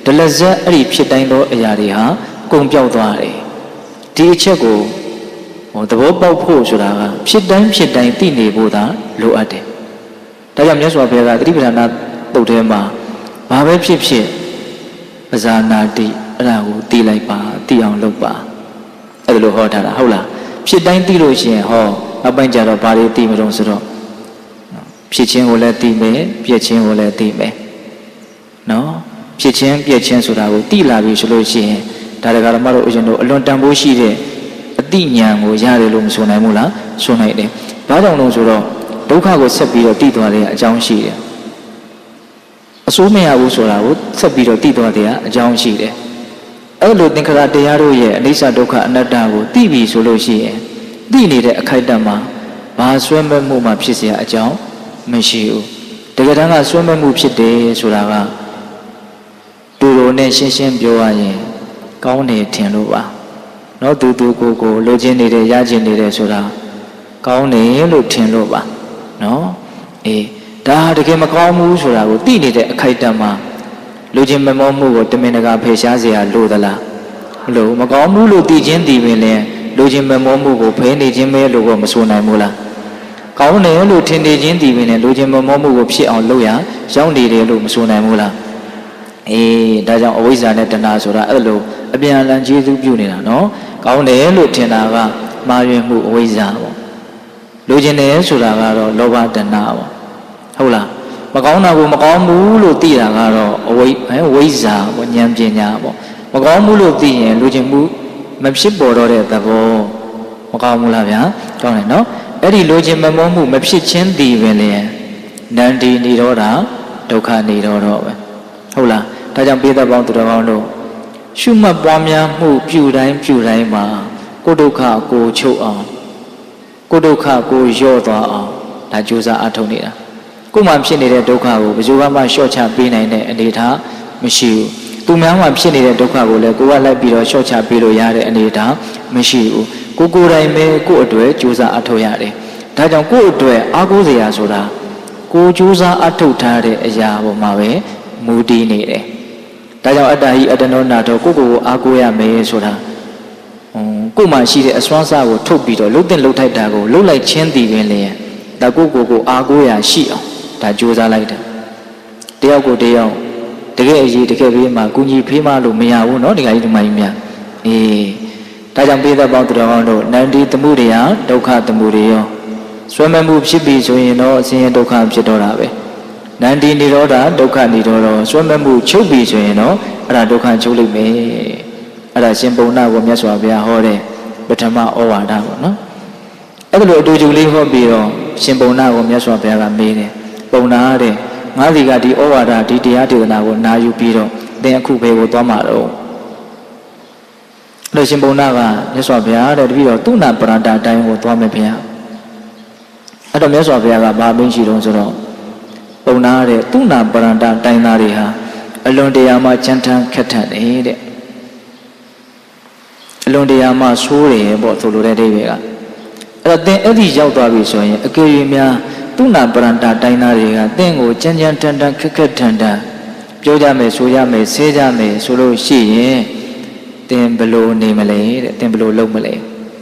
လက်ဆက်အဲ့ဒီဖြစ်တိုင်းသောအရာတွေဟာကုန်ပြောက်သွားတယ်ဒီအချက်ကိုဟိုသဘောပေါက်ဖို့ဆိုတာကဖြစ်တိုင်းဖြစ်တိုင်းသိနေဖို့သာလိုအပ်တယ်ဒါကြောင့်မြတ်စွာဘုရားကသတိပဋ္ဌာန်တုတ်ထဲမှာဘာပဲဖြစ်ဖြစ်ပဇာနာတိအဲ့ဒါကိုသိလိုက်ပါသိအောင်လုပ်ပါအဲ့ဒါလိုဟောထားတာဟုတ်လားဖြစ်တိုင်းသိလို့ရှိရင်ဟောနောက်ပိုင်းကျတော့ဘာတွေသိမလို့ဆိုတော့ဖြစ်ခြင်းကိုလည်းသိမယ်ပြည့်ခြင်းကိုလည်းသိမယ်နော်ဖြစ်ခြင်းပြည့်ခြင်းဆိုတာကိုသိလာပြီဆိုလို့ရှိရင်ဒါတကားဓမ္မတို့အရင်တို့အလွန်တန်ဖိုးရှိတဲ့အတိညာဏ်ကိုရတယ်လို့မဆိုနိုင်ဘူးလားဆိုနိုင်တယ်ဘာကြောင့်လဲဆိုတော့ဒုက္ခကိုဆက်ပြီးတော့သိသွားတဲ့အကြောင်းရှိတယ်အစိုးမရဘူးဆိုတာကိုဆက်ပြီးတော့သိသွားတဲ့အကြောင်းရှိတယ်အဲ့လိုသင်္ခါရတရားတို့ရဲ့အနိစ္စဒုက္ခအနတ္တကိုသိပြီဆိုလို့ရှိရင်သိနေတဲ့အခိုက်အတန့်မှာဘာဆွဲမဲ့မှုမှဖြစ်เสียအကြောင်းမရှိဘူးတကယ်တမ်းကဆွဲမဲ့မှုဖြစ်တယ်ဆိုတာကတူတူနဲ့ရှင်းရှင်းပြောရရင်ကောင်းတယ်ထင်လို့ပါနော်တူတူကိုကိုလိုချင်နေတယ်ရချင်နေတယ်ဆိုတာကောင်းတယ်လို့ထင်လို့ပါနော်အေးဒါတကယ်မကောင်းဘူးဆိုတာကိုသိနေတဲ့အခိုက်အတန့်မှာလူချင်းမမောမှုကိုတမင်တကာဖယ်ရှားเสียလို့သလားမလို့မကောင်းဘူးလို့သိချင်းသိပင်လည်းလူချင်းမမောမှုကိုဖယ်နေခြင်းပဲလို့မဆိုနိုင်ဘူးလားကောင်းတယ်လို့ထင်နေချင်းသိပင်လည်းလူချင်းမမောမှုကိုဖြစ်အောင်လုပ်ရရောက်နေတယ်လို့မဆိုနိုင်ဘူးလားအေးဒါကြောင့်အဝိဇ္ဇာနဲ့တဏှာဆိုတာအဲ့လိုအပြန်အလှန်ကျေးဇူးပြုနေတာနော်ကောင်းတယ်လို့ထင်တာကမှားယွင်းမှုအဝိဇ္ဇာပေါ့လူချင်းတယ်ဆိုတာကတော့လောဘတဏှာပေါ့ဟုတ်လားမကောင်းတာကိုမကောင်းဘူးလို့သိတာကတော့အဝိဝိဇ္ဇာပေါ့ဉာဏ်ပညာပေါ့မကောင်းဘူးလို့သိရင်လူချင်းမှုမဖြစ်ပေါ်တော့တဲ့သဘောမကောင်းဘူးလားဗျာကောင်းတယ်နော်အဲ့ဒီလူချင်းမမောမှုမဖြစ်ချင်းသိပင်လေနန္ဒီနေတော့တာဒုက္ခနေတော့တော့ပဲဟုတ်လားဒါကြောင့်ပိဿပေါင်းသူတော်ကောင်းတို့ရှုမှတ်ပွားများမှုပြုတိုင်းပြုတိုင်းမှာကိုယ်ဒုက္ခကိုချုပ်အောင်ကိုယ်ဒုက္ခကိုလျော့သွားအောင်ဒါကြိုးစားအထောက်နေတာကိုယ်မှဖြစ်နေတဲ့ဒုက္ခကိုဘယ်သူမှလျှော့ချပေးနိုင်တဲ့အနေအထားမရှိဘူးသူများမှဖြစ်နေတဲ့ဒုက္ခကိုလည်းကိုယ်ကလိုက်ပြီးတော့လျှော့ချပေးလို့ရတဲ့အနေအထားမရှိဘူးကိုကိုယ်တိုင်ပဲကိုယ့်အတွက်ကြိုးစားအထောက်ရတယ်ဒါကြောင့်ကိုယ့်အတွက်အားကိုးစရာဆိုတာကိုယ်ကြိုးစားအထောက်ထားတဲ့အရာပေါ်မှာပဲမူတည်နေတယ်ဒါကြောင့်အတ္တဟိအတ္တနောနာတော့ကိုယ့်ကိုယ်ကိုအားကိုးရမယ်ဆိုတာကိုယ်မှရှိတဲ့အစွမ်းစားကိုထုတ်ပြီးတော့လှုပ်တဲ့လှုပ်ထိုက်တာကိုလှုပ်လိုက်ချင်းတည်ပင်လေဒါကိုယ့်ကိုယ်ကိုအားကိုးရရှိအောင်ဒါကြိုးစားလိုက်တယ်တယောက်ကိုတယောက်တကယ်အရေးတကယ်ဘေးမှာကုညီဖေးမလို့မရဘူးเนาะဒီကကြီးဒီမကြီးများအေးဒါကြောင့်ပိဿပေါင်းသူတော်ကောင်းတို့နန္ဒီသမှုတွေဟာဒုက္ခသမှုတွေရောဆွဲမဲ့မှုဖြစ်ပြီဆိုရင်တော့အစဉ်ဒုက္ခဖြစ်တော့တာပဲနန္ဒီនិရောဓဒုက္ခនិရောဓဆွဲမဲ့မှုချုပ်ပြီဆိုရင်တော့အဲ့ဒါဒုက္ခချုပ်လိမ့်မယ်အဲ့ဒါရှင်ပုံနာကိုမြတ်စွာဘုရားဟောတဲ့ပထမဩဝါဒပေါ့နော်အဲ့ဒါလိုအတူတူလေးဟောပြီးတော့ရှင်ပုံနာကိုမြတ်စွာဘုရားကမေးတယ်ပုံနာတဲ့ငါးစီကဒီဩဝါဒဒီတရားဒေသနာကိုနာယူပြီးတော့သင်အခုဘယ်ကိုသွားမှာတော့လို့ရှင်ပုံနာကမြတ်စွာဘုရားတဲ့တပည့်တော်သူနာပရန္တာတိုင်းကိုသွားမယ်ဘုရားအဲ့တော့မြတ်စွာဘုရားကဘာမင်းရှိတော့ဆိုတော့ပုံနာတဲ့သူနာပရန္တာတိုင်းသားတွေဟာအလွန်တရာမှချမ်းထမ်းခက်ထန်တယ်တဲ့အလွန်တရာမှဆိုးတယ်ပေါ့ဆိုလိုတဲ့အိဗေကအဲ့တော့သင်အဲ့ဒီရောက်သွားပြီဆိုရင်အကယ်၍များသူနာပရန္တာတိုင်းသားတွေကသင်ကိုကြမ်းကြမ်းတန်တန်ခက်ခက်ထန်ထန်ပြောကြမယ်ဆိုရမယ်ဆဲကြမယ်ဆိုလို့ရှိရင်သင်ဘယ်လိုနေမလဲတဲ့သင်ဘယ်လိုလုပ်မလဲ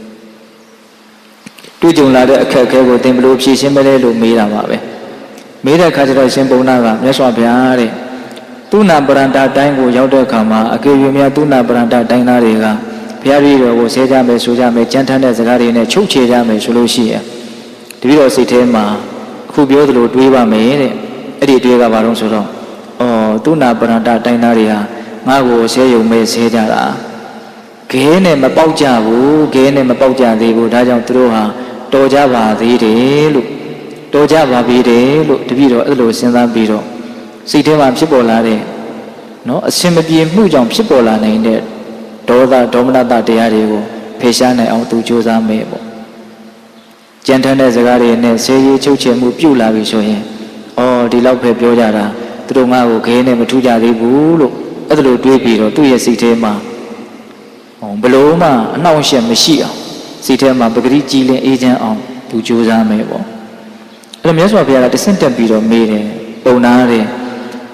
တွေ့ကြုံလာတဲ့အခက်အခဲကိုသင်ဘယ်လိုဖြေရှင်းမလဲလို့မေးတာပါပဲမေးတဲ့အခါကျတော့ရှင်ပုံနာကမြတ်စွာဘုရားတဲ့သူနာပရန္တာတိုင်းကိုရောက်တဲ့အခါမှာအကယ်၍များသူနာပရန္တာတိုင်းသားတွေကဘုရားပြည်တော်ကိုဆဲကြမယ်ဆိုကြမယ်ကြမ်းထမ်းတဲ့စကားတွေနဲ့ချုပ်ချယ်ကြမယ်ဆိုလို့ရှိရင်တပည့်တော်စိတ်ထဲမှာအခုပြောသလိုတွေးပါမယ်တဲ့အဲ့ဒီတွေးကဘာလို့ဆိုတော့အော်သူနာပရန္တာတိုင်းသားတွေဟာငါ့ကိုဆဲယုံမဲ့ဆဲကြတာခဲနဲ့မပေါက်ကြဘူးခဲနဲ့မပေါက်ကြသေးဘူးဒါကြောင့်သူတို့ဟာတော်ကြပါသေးတယ်လို့တော်ကြပါပြီတယ်လို့တပည့်တော်အဲ့လိုစဉ်းစားပြီးတော့စိတ်ထဲမှာဖြစ်ပေါ်လာတဲ့နော်အစင်မပြေမှုကြောင့်ဖြစ်ပေါ်လာနိုင်တဲ့ဒေါသဒေါမနတတရားတွေကိုဖယ်ရှားနိုင်အောင်သူကြိုးစားမယ်ပေါ့ကြံထမ်းတဲ့စကားတွေနဲ့ဆေးရည်ချုပ်ချယ်မှုပြုလာပြီဆိုရင်အော်ဒီလောက်ပဲပြောကြတာသူတို့ငါ့ကိုခဲနဲ့မထူးကြသေးဘူးလို့အဲ့ဒါလိုတွေးပြီးတော့သူ့ရဲ့စိတ်ထဲမှာဟောဘလို့မှအနှောင့်အယှက်မရှိအောင်စိတ်ထဲမှာပဂတိကြည်လင်အေးချမ်းအောင်သူကြိုးစားမယ်ပေါ့အဲ့တော့မြတ်စွာဘုရားကတဆင့်တက်ပြီးတော့မေးတယ်ပုံနာတယ်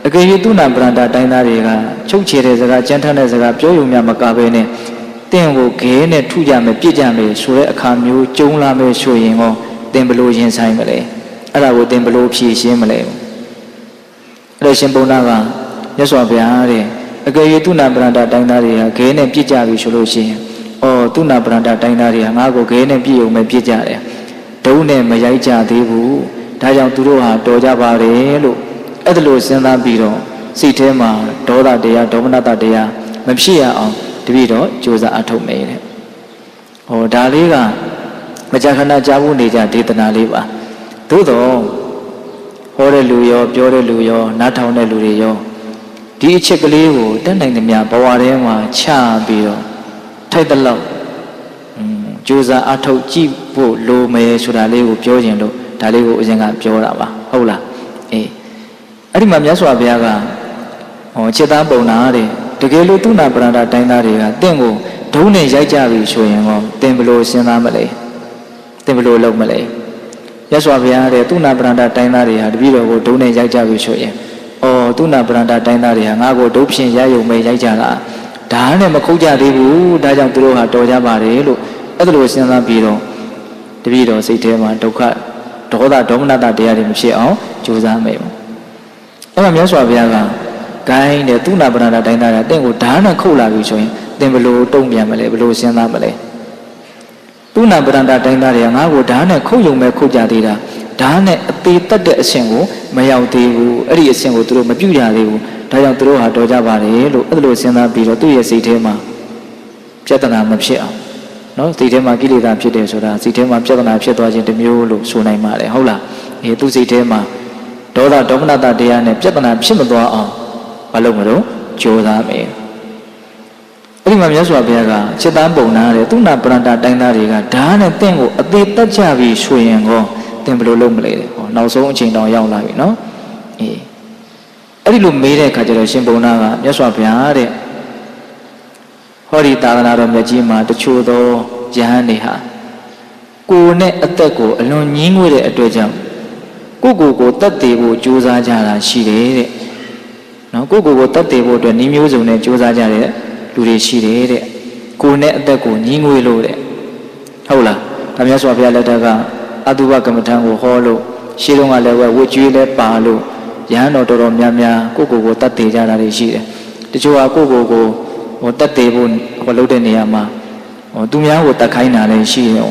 အကယ်၍သူနာပရန္တာတိုင်းသားတွေကချုပ်ချယ်တဲ့စကားကြမ်းထမ်းတဲ့စကားပြောရုံများမကဘဲနဲ့တင့်ကိုခဲနဲ့ထုကြမယ်ပြစ်ကြမယ်ဆိုတဲ့အခါမျိုးကျုံလာမယ်ဆိုရင်ရောတင်ဘလို့ရင်ဆိုင်မလဲအဲ့ဒါကိုတင်ဘလို့ဖြေရှင်းမလဲအဲ့တော့ရှင်ဘုန်းတော်ကမြတ်စွာဘုရားတဲ့အကယ်၍သူနာပရန္တာတိုင်းသားတွေကခဲနဲ့ပြစ်ကြပြီဆိုလို့ရှိရင်အော်သူနာပရန္တာတိုင်းသားတွေကငါ့ကိုခဲနဲ့ပြစ်ုံပဲပြစ်ကြတယ်ဒုံနဲ့မရိုက်ကြသေးဘူးဒါကြောင့်သူတို့ဟာတော်ကြပါတယ်လို့အဲ့ဒါလို့စဉ်းစားပြီးတော့စိတ်ထဲမှာဒေါသတရားဒေါမနတတရားမဖြစ်ရအောင်တပည့်တော်ကြိုးစားအထောက်မယ်တဲ့ဟောဒါလေးကမကြာခဏကြားဖို့နေကြဒေသနာလေးပါသို့တော့ဟောတဲ့လူရောပြောတဲ့လူရောနားထောင်တဲ့လူတွေရောဒီအချက်ကလေးကိုတက်နိုင်သမျှဘဝထဲမှာချပြီးတော့ထိုက်တဲ့လောက်ကြိုးစားအထောက်ကြည့်ဖို့လိုမယ်ဆိုတာလေးကိုပြောခြင်းလို့ဒါလေးကိုအရင်ကပြောတာပါဟုတ်လားအေးအဲ့ဒီမှာမြတ်စွာဘုရားကဟောจิตသားပုံနာတဲ့တကယ်လို့သူနာပရန္တာတိုင်းသားတွေကတင့်ကိုဒုံးနဲ့ရိုက်ကြပြီဆိုရင်ဟောတင်ဘလို့စဉ်းစားမလဲတင်ဘလို့လုပ်မလဲမြတ်စွာဘုရားတဲ့သူနာပရန္တာတိုင်းသားတွေဟာတပည့်တော်ကိုဒုံးနဲ့ရိုက်ကြပြီဆိုရင်အော်သူနာပရန္တာတိုင်းသားတွေဟာငါ့ကိုဒုဖြင့်ရိုက်ရုံပဲရိုက်ကြတာဒါနဲ့မခုတ်ကြသေးဘူးဒါကြောင့်သူတို့ဟာတော်ကြပါတယ်လို့အဲ့ဒါလိုစဉ်းစားပြီးတော့တပည့်တော်စိတ်ထဲမှာဒုက္ခဒေါသဒေါမနတတရားတွေမဖြစ်အောင်ကြိုးစားမယ်ပေါ့အဲ့မှာမြတ်စွာဘုရားကဂိုင်းတဲ့သူနာပရန္တာတိုင်းသားကတင့်ကိုဓာတ်နဲ့ခုတ်လာပြီဆိုရင်သင်ဘလို့တုံ့ပြန်မလဲဘလို့စဉ်းစားမလဲသူနာပရန္တာတိုင်းသားတွေကငါ့ကိုဓာတ်နဲ့ခုတ်ယုံမဲ့ခုတ်ကြသေးတာဓာတ်နဲ့အသေးတက်တဲ့အဆင့်ကိုမရောက်သေးဘူးအဲ့ဒီအဆင့်ကိုသူတို့မပြုတ်ရသေးဘူးဒါကြောင့်သူတို့ဟာတော်ကြပါတယ်လို့အဲ့လိုစဉ်းစားပြီးတော့သူ့ရဲ့စိတ်ထဲမှာပြဿနာမဖြစ်အောင်နော်စိတ်ထဲမှာကိလေသာဖြစ်တယ်ဆိုတာစိတ်ထဲမှာပြဿနာဖြစ်သွားခြင်းတစ်မျိုးလို့ဆိုနိုင်ပါတယ်ဟုတ်လားအေးသူ့စိတ်ထဲမှာဒေါသဒေါမနတတရားနဲ့ပြဿနာဖြစ်မသွားအောင်မလုပ်မလို့ကြိုးစားမယ်အဲ့ဒီမှာမြတ်စွာဘုရားကจิตသားပုံနာတဲ့သူနာပရန္တာတိုင်းသားတွေကဓာတ်နဲ့တင့်ကိုအသေးတက်ကြပြီဆိုရင်ကောတင်ဘယ်လိုလုပ်မလဲတဲ့ဟောနောက်ဆုံးအချိန်တောင်ရောက်လာပြီနော်အေးအဲ့ဒီလိုမေးတဲ့အခါကျတော့ရှင်ဘုံနာကမြတ်စွာဘုရားတဲ့ဟောဒီသာသနာတော်မြတ်ကြီးမှာတချို့သောယဟန်တွေဟာကိုယ်နဲ့အသက်ကိုအလွန်ညှင်းငွေ့တဲ့အတွက်ကြောင့်ကိုယ့်ကိုယ်ကိုတတ်တည်ဖို့ကြိုးစားကြတာရှိတယ်တဲ့နော်ကိုယ့်ကိုယ်ကိုတတ်တည်ဖို့အတွက်ဤမျိုးစုံနဲ့ကြိုးစားကြတဲ့လူတွေရှိတယ်တဲ့ကိုယ်နဲ့အသက်ကိုညှင်းငွေ့လို့တဲ့ဟုတ်လားဒါမြတ်စွာဘုရားလက်ထက်ကအတုပကမ္မထံကိုဟောလို့ရှေးတုန်းကလည်းဝတ်ကြွေးလဲပါလို့ယဟန်တော်တော်တော်များများကိုယ့်ကိုယ်ကိုတတ်တည်ကြတာတွေရှိတယ်တချို့ကကိုယ့်ကိုယ်ကိုဟိုတတ်တည်ဖို့ဟိုလုပ်တဲ့နေရာမှာဟိုသူများကိုတတ်ခိုင်းတာလည်းရှိတယ်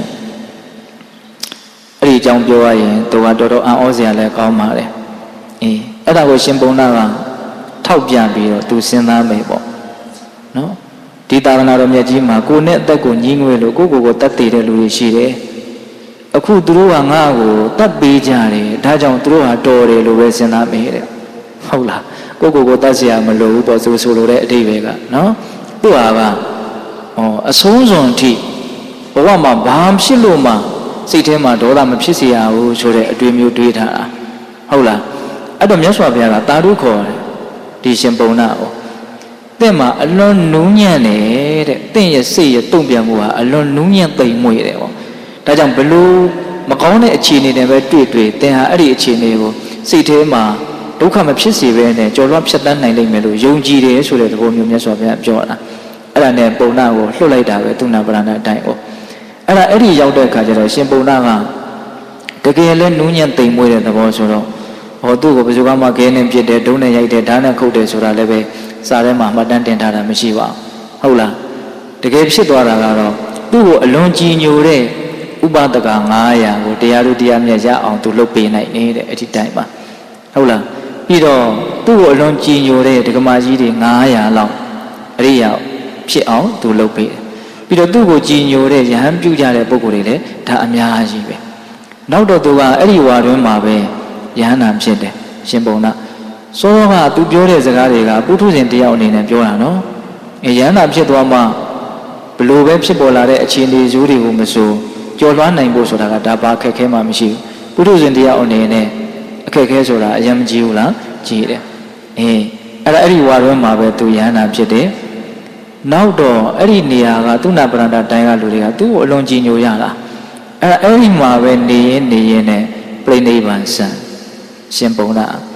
အဲ့ဒီအကြောင်းပြောရရင်သူကတော်တော်အံ့ဩစရာလည်းကောင်းပါတယ်အေးအဲ့ဒါကိုရှင်ဘုံနာကထောက်ပြပြီးတော့သူစဉ်းစားမယ်ပေါ့နော်ဒီသာသနာတော်မြတ်ကြီးမှာကိုယ်နဲ့အသက်ကိုညှင်းငွေလို့ကိုယ့်ကိုယ်ကိုတတ်တည်တဲ့လူတွေရှိတယ်အခုသူတို့ကငါ့ကိုတတ်ပေးကြတယ်ဒါကြောင့်သူတို့ဟာတော်တယ်လို့ပဲစဉ်းစားမယ်တဲ့ဟုတ်လားကိုယ့်ကိုယ်ကိုတတ်เสียမလို့ဘူးပေါ့ဆိုဆိုလိုတဲ့အဓိပ္ပာယ်ကနော်သူ့ဟာကဟောအဆုံးစွန်အထိဘဝမှာဘာဖြစ်လို့မှစိတ်ထဲမှာဒေါသမဖြစ်စေရဘူးဆိုတဲ့အတွေ့မျိုးတွေးထားတာဟုတ်လားအဲ့တော့မြတ်စွာဘုရားကတာရုခေါ်တယ်ဒီရှင်ပုံနာကိုတင့်မှာအလွန်နူးညံ့တယ်တဲ့တင့်ရဲ့စိတ်ရဲ့တုံ့ပြန်မှုဟာအလွန်နူးညံ့သိမ်မွေ့တယ်ပေါ့ဒါကြောင့်ဘလို့မကောင်းတဲ့အခြေအနေတွေပဲတွေ့တွေ့သင်ဟာအဲ့ဒီအခြေအနေကိုစိတ်ထဲမှာဒုက္ခမဖြစ်စေဘဲနဲ့ကြော်လွှတ်ဖြတ်တန်းနိုင်လိမ့်မယ်လို့ယုံကြည်တယ်ဆိုတဲ့သဘောမျိုးမြတ်စွာဘုရားပြောတာအဲ့ဒါနဲ့ပုံနာကိုလှုပ်လိုက်တာပဲသူနာပရဏအတိုင်း哦အဲ့ဒါအဲ့ဒီရောက်တဲ့အခါကျတော့ရှင်ပုံနာကတကယ်လဲနူးညံ့သိမ်မွေ့တဲ့သဘောဆိုတော့ဟောသူ့ကိုဘယ်သူမှခဲနဲ့ပြစ်တယ်ဒုံးနဲ့ရိုက်တယ်ဓာတ်နဲ့ခုတ်တယ်ဆိုတာလည်းပဲစာထဲမှာမှတ်တမ်းတင်ထားတာမရှိပါဘူးဟုတ်လားတကယ်ဖြစ်သွားတာကတော့သူ့ကိုအလွန်ကြည်ညိုတဲ့ဥပဒကငါးရာကိုတရားသူတရားမြတ်ရအောင်သူလုပ်ပေးနိုင်နေတဲ့အဲ့ဒီတိုင်းမှာဟုတ်လားပြီးတော့သူ့ကိုအလွန်ကြည်ညိုတဲ့ဒကမာကြီးတွေငါးရာလောက်အရိယာဖြစ်အောင်သူလုပ်ပေးတယ်ပြီးတော့သူ့ကိုကြည်ညိုတဲ့ယဟန်ပြုကြတဲ့ပုဂ္ဂိုလ်တွေလည်းဒါအများကြီးပဲနောက်တော့သူကအဲ့ဒီဝါတွင်မှာပဲယဟန်နာဖြစ်တယ်ရှင်ပုံနာစောကသူပြောတဲ့စကားတွေကပုထုဇဉ်တယောက်အနေနဲ့ပြောတာနော်အဲယဟန်နာဖြစ်သွားမှဘလို့ပဲဖြစ်ပေါ်လာတဲ့အခြေအနေဇိုးတွေကိုမဆိုကြော်လွှမ်းနိုင်ဖို့ဆိုတာကဒါပါခက်ခဲမှမရှိဘူးပုထုဇဉ်တရားအနေနဲ့အခက်ခဲဆိုတာအရင်မကြည့်ဘူးလားကြည့်တယ်အေးအဲ့ဒါအဲ့ဒီဝါရွဲမှာပဲသူယဟန္တာဖြစ်တယ်နောက်တော့အဲ့ဒီနေရာကသူနာပရန္တာတိုင်းကလူတွေကသူ့ကိုအလွန်ကြည်ညိုရတာအဲ့ဒါအဲ့ဒီမှာပဲနေရင်နေရင်နဲ့ပြိဋိနိဗ္ဗာန်ဆံရှင်ပုံနာ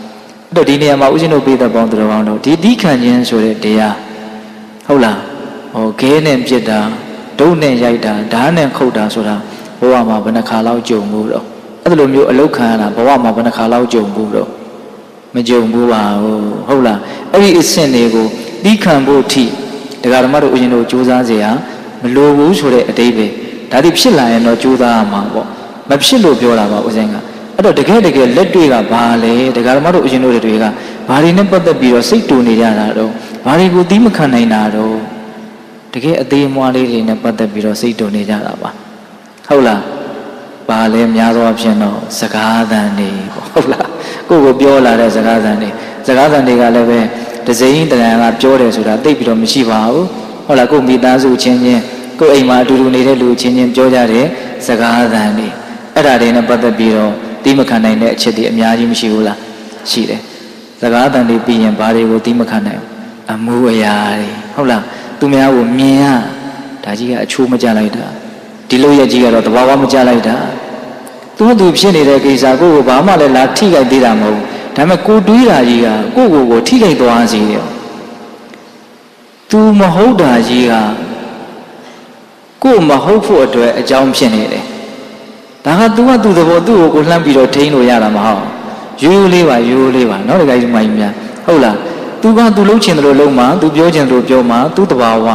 တော့ဒီနေရာမှာဦးဇင်းတို့ပြတဲ့ပေါင်းတော်ကောင်းတို့ဒီတိခံခြင်းဆိုတဲ့တရားဟုတ်လားဟောခဲနဲ့ပြစ်တာဒုတ်နဲ့ရိုက်တာဓာတ်နဲ့ခုတ်တာဆိုတာဘဝမှာဘယ်နှခါလောက်ကြုံမှုတော့အဲ့လိုမျိုးအလုတ်ခံရတာဘဝမှာဘယ်နှခါလောက်ကြုံမှုတော့မကြုံဘူးပါဘူးဟုတ်လားအဲ့ဒီအဆင့်တွေကိုတိခံဖို့အထိဒကာဓမ္မတို့ဦးဇင်းတို့ကြိုးစားเสียမလိုဘူးဆိုတဲ့အတိတ်ပဲဒါတိဖြစ်လာရင်တော့ကြိုးစားရမှာပေါ့မဖြစ်လို့ပြောတာပါဦးဇင်းကအဲ့တော့တကယ်တကယ်လက်တွေ့ကဘာလဲဒကာဓမ္မတို့ဦးဇင်းတို့တွေကဘာတွေနဲ့ပတ်သက်ပြီးတော့စိတ်တူနေကြတာတော့ဘာတွေကိုသီးမခံနိုင်တာတော့တကယ်အသေးအမွှားလေးတွေနဲ့ပတ်သက်ပြီးတော့စိတ်တူနေကြတာပါဟုတ်လားဘာလဲများသောအားဖြင့်တော့စကားသံတွေဟုတ်လားကိုယ့်ကိုပြောလာတဲ့စကားသံတွေစကားသံတွေကလည်းပဲတစိမ့်တရံကပြောတယ်ဆိုတာသိပြီးတော့မရှိပါဘူးဟုတ်လားကိုယ့်မိသားစုချင်းချင်းကိုယ့်အိမ်မှာအတူတူနေတဲ့လူချင်းချင်းပြောကြတဲ့စကားသံတွေအဲ့ဒါတွေနဲ့ပတ်သက်ပြီးတော့တိမခံနိုင်တဲ့အချက်တွေအများကြီးမရှိဘူးလားရှိတယ်စကားသံတွေပြီးရင်ဘာတွေကိုတိမခံနိုင်အမှုအရာတွေဟုတ်လားသူများကိုမြင်ရဒါကြီးကအချိုးမကြလိုက်တာဒီလိုရဲ့ကြီးကတော့တဘာဝမကြလိုက်တာသူ့သူဖြစ်နေတဲ့ကိစ္စကိုကိုဘာမှလည်းလာထိခိုက်သေးတာမဟုတ်ဘူးဒါပေမဲ့ကိုတွေးတာကြီးကကိုကိုကိုထိခိုက်သွားစေတယ်သူမဟုတ်တာကြီးကကိုမဟုတ်ဖို့အတွက်အကြောင်းဖြစ်နေတယ်ဒါက तू ကသူ့သဘောသူ့ကိုကိုလှမ်းပြီးတော့ထိန်းလို့ရတာမဟုတ်ရိုးရိုးလေးပါရိုးရိုးလေးပါနော်တကယ်ကြီးမကြီးများဟုတ်လား तू က तू လှုပ်ချင်တယ်လို့လှုပ်မှာ तू ပြောချင်တယ်လို့ပြောမှာ तू တဘာဝ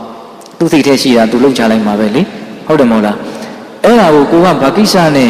तू စိတ်ထဲရှိတာ तू လှုပ်ချလိုက်မှာပဲလေဟုတ်တယ်မဟုတ်လားအဲ့ဒါကိုကိုကဘာကိစ္စနဲ့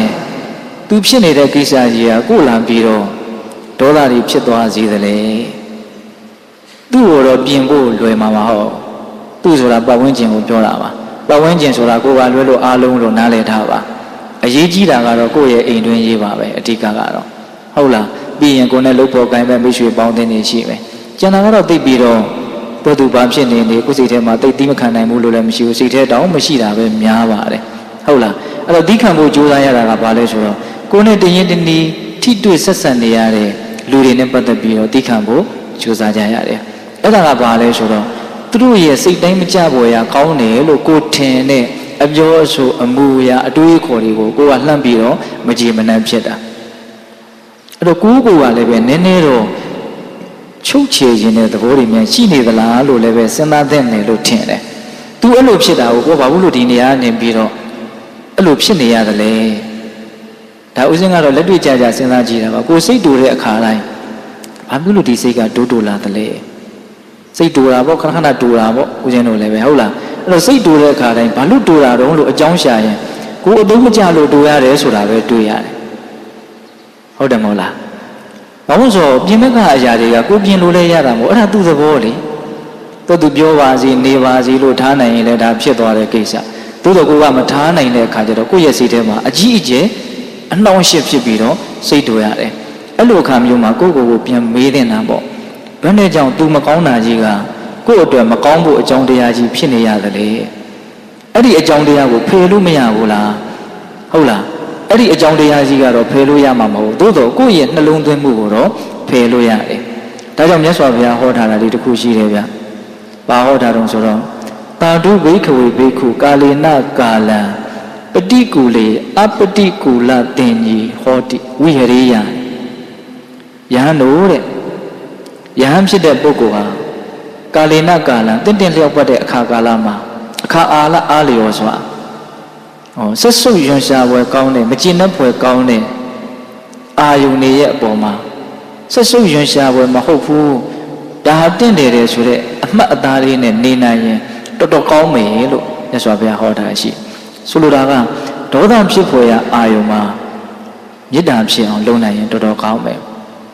तू ဖြစ်နေတဲ့ကိစ္စကြီးကကိုလာပြီးတော့ဒေါသတွေဖြစ်သွားစေသလဲသူ့ကိုတော့ပြင်ဖို့လွယ်မှာမဟုတ်သူ့ဆိုတာပတ်ဝန်းကျင်ကိုပြောတာပါပတ်ဝန်းကျင်ဆိုတာကိုကလွယ်လို့အားလုံးလို့နားလည်ထားပါအရေးကြီးတာကတော့ကိုယ့်ရဲ့အိမ်တွင်းရေးပါပဲအဓိကကတော့ဟုတ်လားပြီးရင်ကိုယ်နဲ့လှုပ်ဖို့ကိုင်းပဲမိတ်ဆွေပေါင်းတင်နေရှိမယ်ကျန်တာကတော့သိပြီးတော့ဘုသူဘာဖြစ်နေနေကိုယ်စိတ်ထဲမှာတိတ်တိမခံနိုင်ဘူးလို့လည်းမရှိဘူးစိတ်ထဲတောင်မရှိတာပဲများပါတယ်ဟုတ်လားအဲ့တော့ဒီခံဖို့ကြိုးစားရတာကဘာလဲဆိုတော့ကိုယ်နဲ့တရင်တနည်းထိတွေ့ဆက်ဆံနေရတဲ့လူတွေနဲ့ပတ်သက်ပြီးတော့ဒီခံဖို့ကြိုးစားကြရတယ်အဲ့ဒါကဘာလဲဆိုတော့သူတို့ရဲ့စိတ်တိုင်းမကြပေါ်ရကောင်းတယ်လို့ကိုထင်တဲ့အပြောအဆိုအမူအရာအတွေးခေါ်တွေကိုကိုကလှမ်းပြီးတော့မကြည်မနှံဖြစ်တာအဲ့တော့ကိုကိုကလည်းပဲနည်းနည်းတော့ချုပ်ချယ်ခြင်းတဲ့သဘောတွေများရှိနေသလားလို့လည်းပဲစဉ်းစားသင့်တယ်လို့ထင်တယ်သူအဲ့လိုဖြစ်တာကိုကိုဘာဘူးလို့ဒီနေရာနေပြီးတော့အဲ့လိုဖြစ်နေရတယ်လေဒါဥစဉ်ကတော့လက်တွေ့ကြကြစဉ်းစားကြည့်တာပါကိုစိတ်တူတဲ့အခါတိုင်းဘာဖြစ်လို့ဒီစိတ်ကဒိုးဒိုလာတယ်လဲစိတ်တူတာပေါ့ခဏခဏတူတာပေါ့ဥစဉ်တို့လည်းပဲဟုတ်လားအဲ့တော့စိတ်တူတဲ့အခါတိုင်းဘာလို့တူတာတုံးလို့အကြောင်းရှာရင်ကိုအတုံးမကြလို့တူရတယ်ဆိုတာပဲတွေ့ရတယ်ဟုတ်တယ်မဟုတ်လားဘာလို့ဆိုပြင်မဲ့ကအရာတွေကကိုပြင်လို့လဲရတာမဟုတ်အဲ့ဒါသူ့သဘောလေတော့သူပြောပါစီနေပါစီလို့ထားနိုင်ရင်လည်းဒါဖြစ်သွားတဲ့ကိစ္စသို့တော့ကိုကမထားနိုင်တဲ့အခါကျတော့ကိုယ့်ရဲ့စိတ်ထဲမှာအကြီးအကျယ်အနှောင့်အယှက်ဖြစ်ပြီးတော့စိတ်တူရတယ်အဲ့လိုအခါမျိုးမှာကိုယ့်ကိုယ်ကိုပြန်မေးနေတာပေါ့ဘယ်နဲ့ကြောင့် तू မကောင်းတာကြီးကကိုယ့်အတွက်မကောင်းဖို့အကြောင်းတရားကြီးဖြစ်နေရတယ်လေအဲ့ဒီအကြောင်းတရားကိုဖယ်လို့မရဘူးလားဟုတ်လားအဲ့ဒီအကြောင်းတရားကြီးကတော့ဖယ်လို့ရမှာမဟုတ်သို့တော့ကိုယ့်ရဲ့နှလုံးသွင်းမှုကိုတော့ဖယ်လို့ရတယ်ဒါကြောင့်မြတ်စွာဘုရားဟောထားတာဒီတစ်ခုရှိတယ်ဗျဘာဟောတာတုံးဆိုတော့တာတုဘိခဝေဘိက္ခုကာလေနကာလံပတိကူလေအပတိကူလတင်ကြီးဟောတိဝိဟရိယယဟန်တို့တဲ့ယဟန်ဖြစ်တဲ့ပုဂ္ဂိုလ်ဟာကာလေနကာလံတင့်တင့်လျောက်ပတ်တဲ့အခါကာလမှာအခါအာလအားလျော်စွာဟောဆက်စုပ်ရွံရှာပွဲကောင်းတဲ့မကျင်တဲ့ဖွယ်ကောင်းတဲ့အာယုန်ရဲ့အပေါ်မှာဆက်စုပ်ရွံရှာပွဲမဟုတ်ဘူးဒါဟာတင့်တယ်တယ်ဆိုတဲ့အမှတ်အသားလေးနဲ့နေနိုင်ရင်တော်တော်ကောင်းမယ်လို့မြတ်စွာဘုရားဟောတာရှိဆိုလိုတာကဒေါသဖြစ်ဖွယ်ရာအာယုန်မှာမေတ္တာဖြစ်အောင်လုပ်နိုင်ရင်တော်တော်ကောင်းမယ်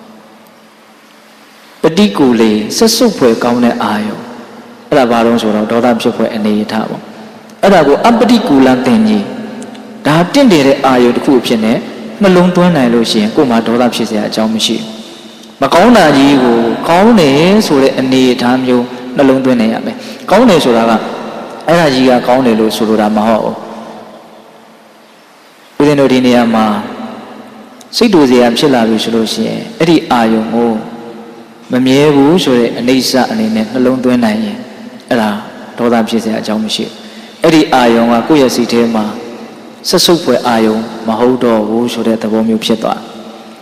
ပฏิကူလေဆက်စုပ်ဖွယ်ကောင်းတဲ့အာယုန်အဲ့ဒါဘာလို့ဆိုတော့ဒေါသဖြစ်ဖွယ်အနေအထားပေါ့အဲ့ဒါကိုအပฏิကူလသင်ကြီးဒါတင့်တယ်တဲ့အာယုန်တစ်ခုဖြစ်နေနှလုံးသွင်းနိုင်လို့ရှိရင်ကိုယ်မှာဒေါသဖြစ်เสียအကြောင်းမရှိဘူးမကောင်းတာကြီးကိုကောင်းတယ်ဆိုတဲ့အနေအထားမျိုးနှလုံးသွင်းနိုင်ရမယ်ကောင်းတယ်ဆိုတာကအဲ့ဒါကြီးကကောင်းတယ်လို့ဆိုလိုတာမဟုတ်ဘူးဦးဇင်းတို့ဒီနေရာမှာစိတ်တူစရာဖြစ်လာပြီဆိုလို့ရှိရင်အဲ့ဒီအာယုံကိုမမြဲဘူးဆိုတဲ့အနေဆအနေနဲ့နှလုံးသွင်းနိုင်ရင်အဲ့ဒါဒေါသဖြစ်စရာအကြောင်းမရှိဘူးအဲ့ဒီအာယုံကကိုယ့်ရဲ့စိတ်ထဲမှာဆက်စုပ်ဖွယ်အာယုံမဟုတ်တော့ဘူးဆိုတဲ့သဘောမျိုးဖြစ်သွား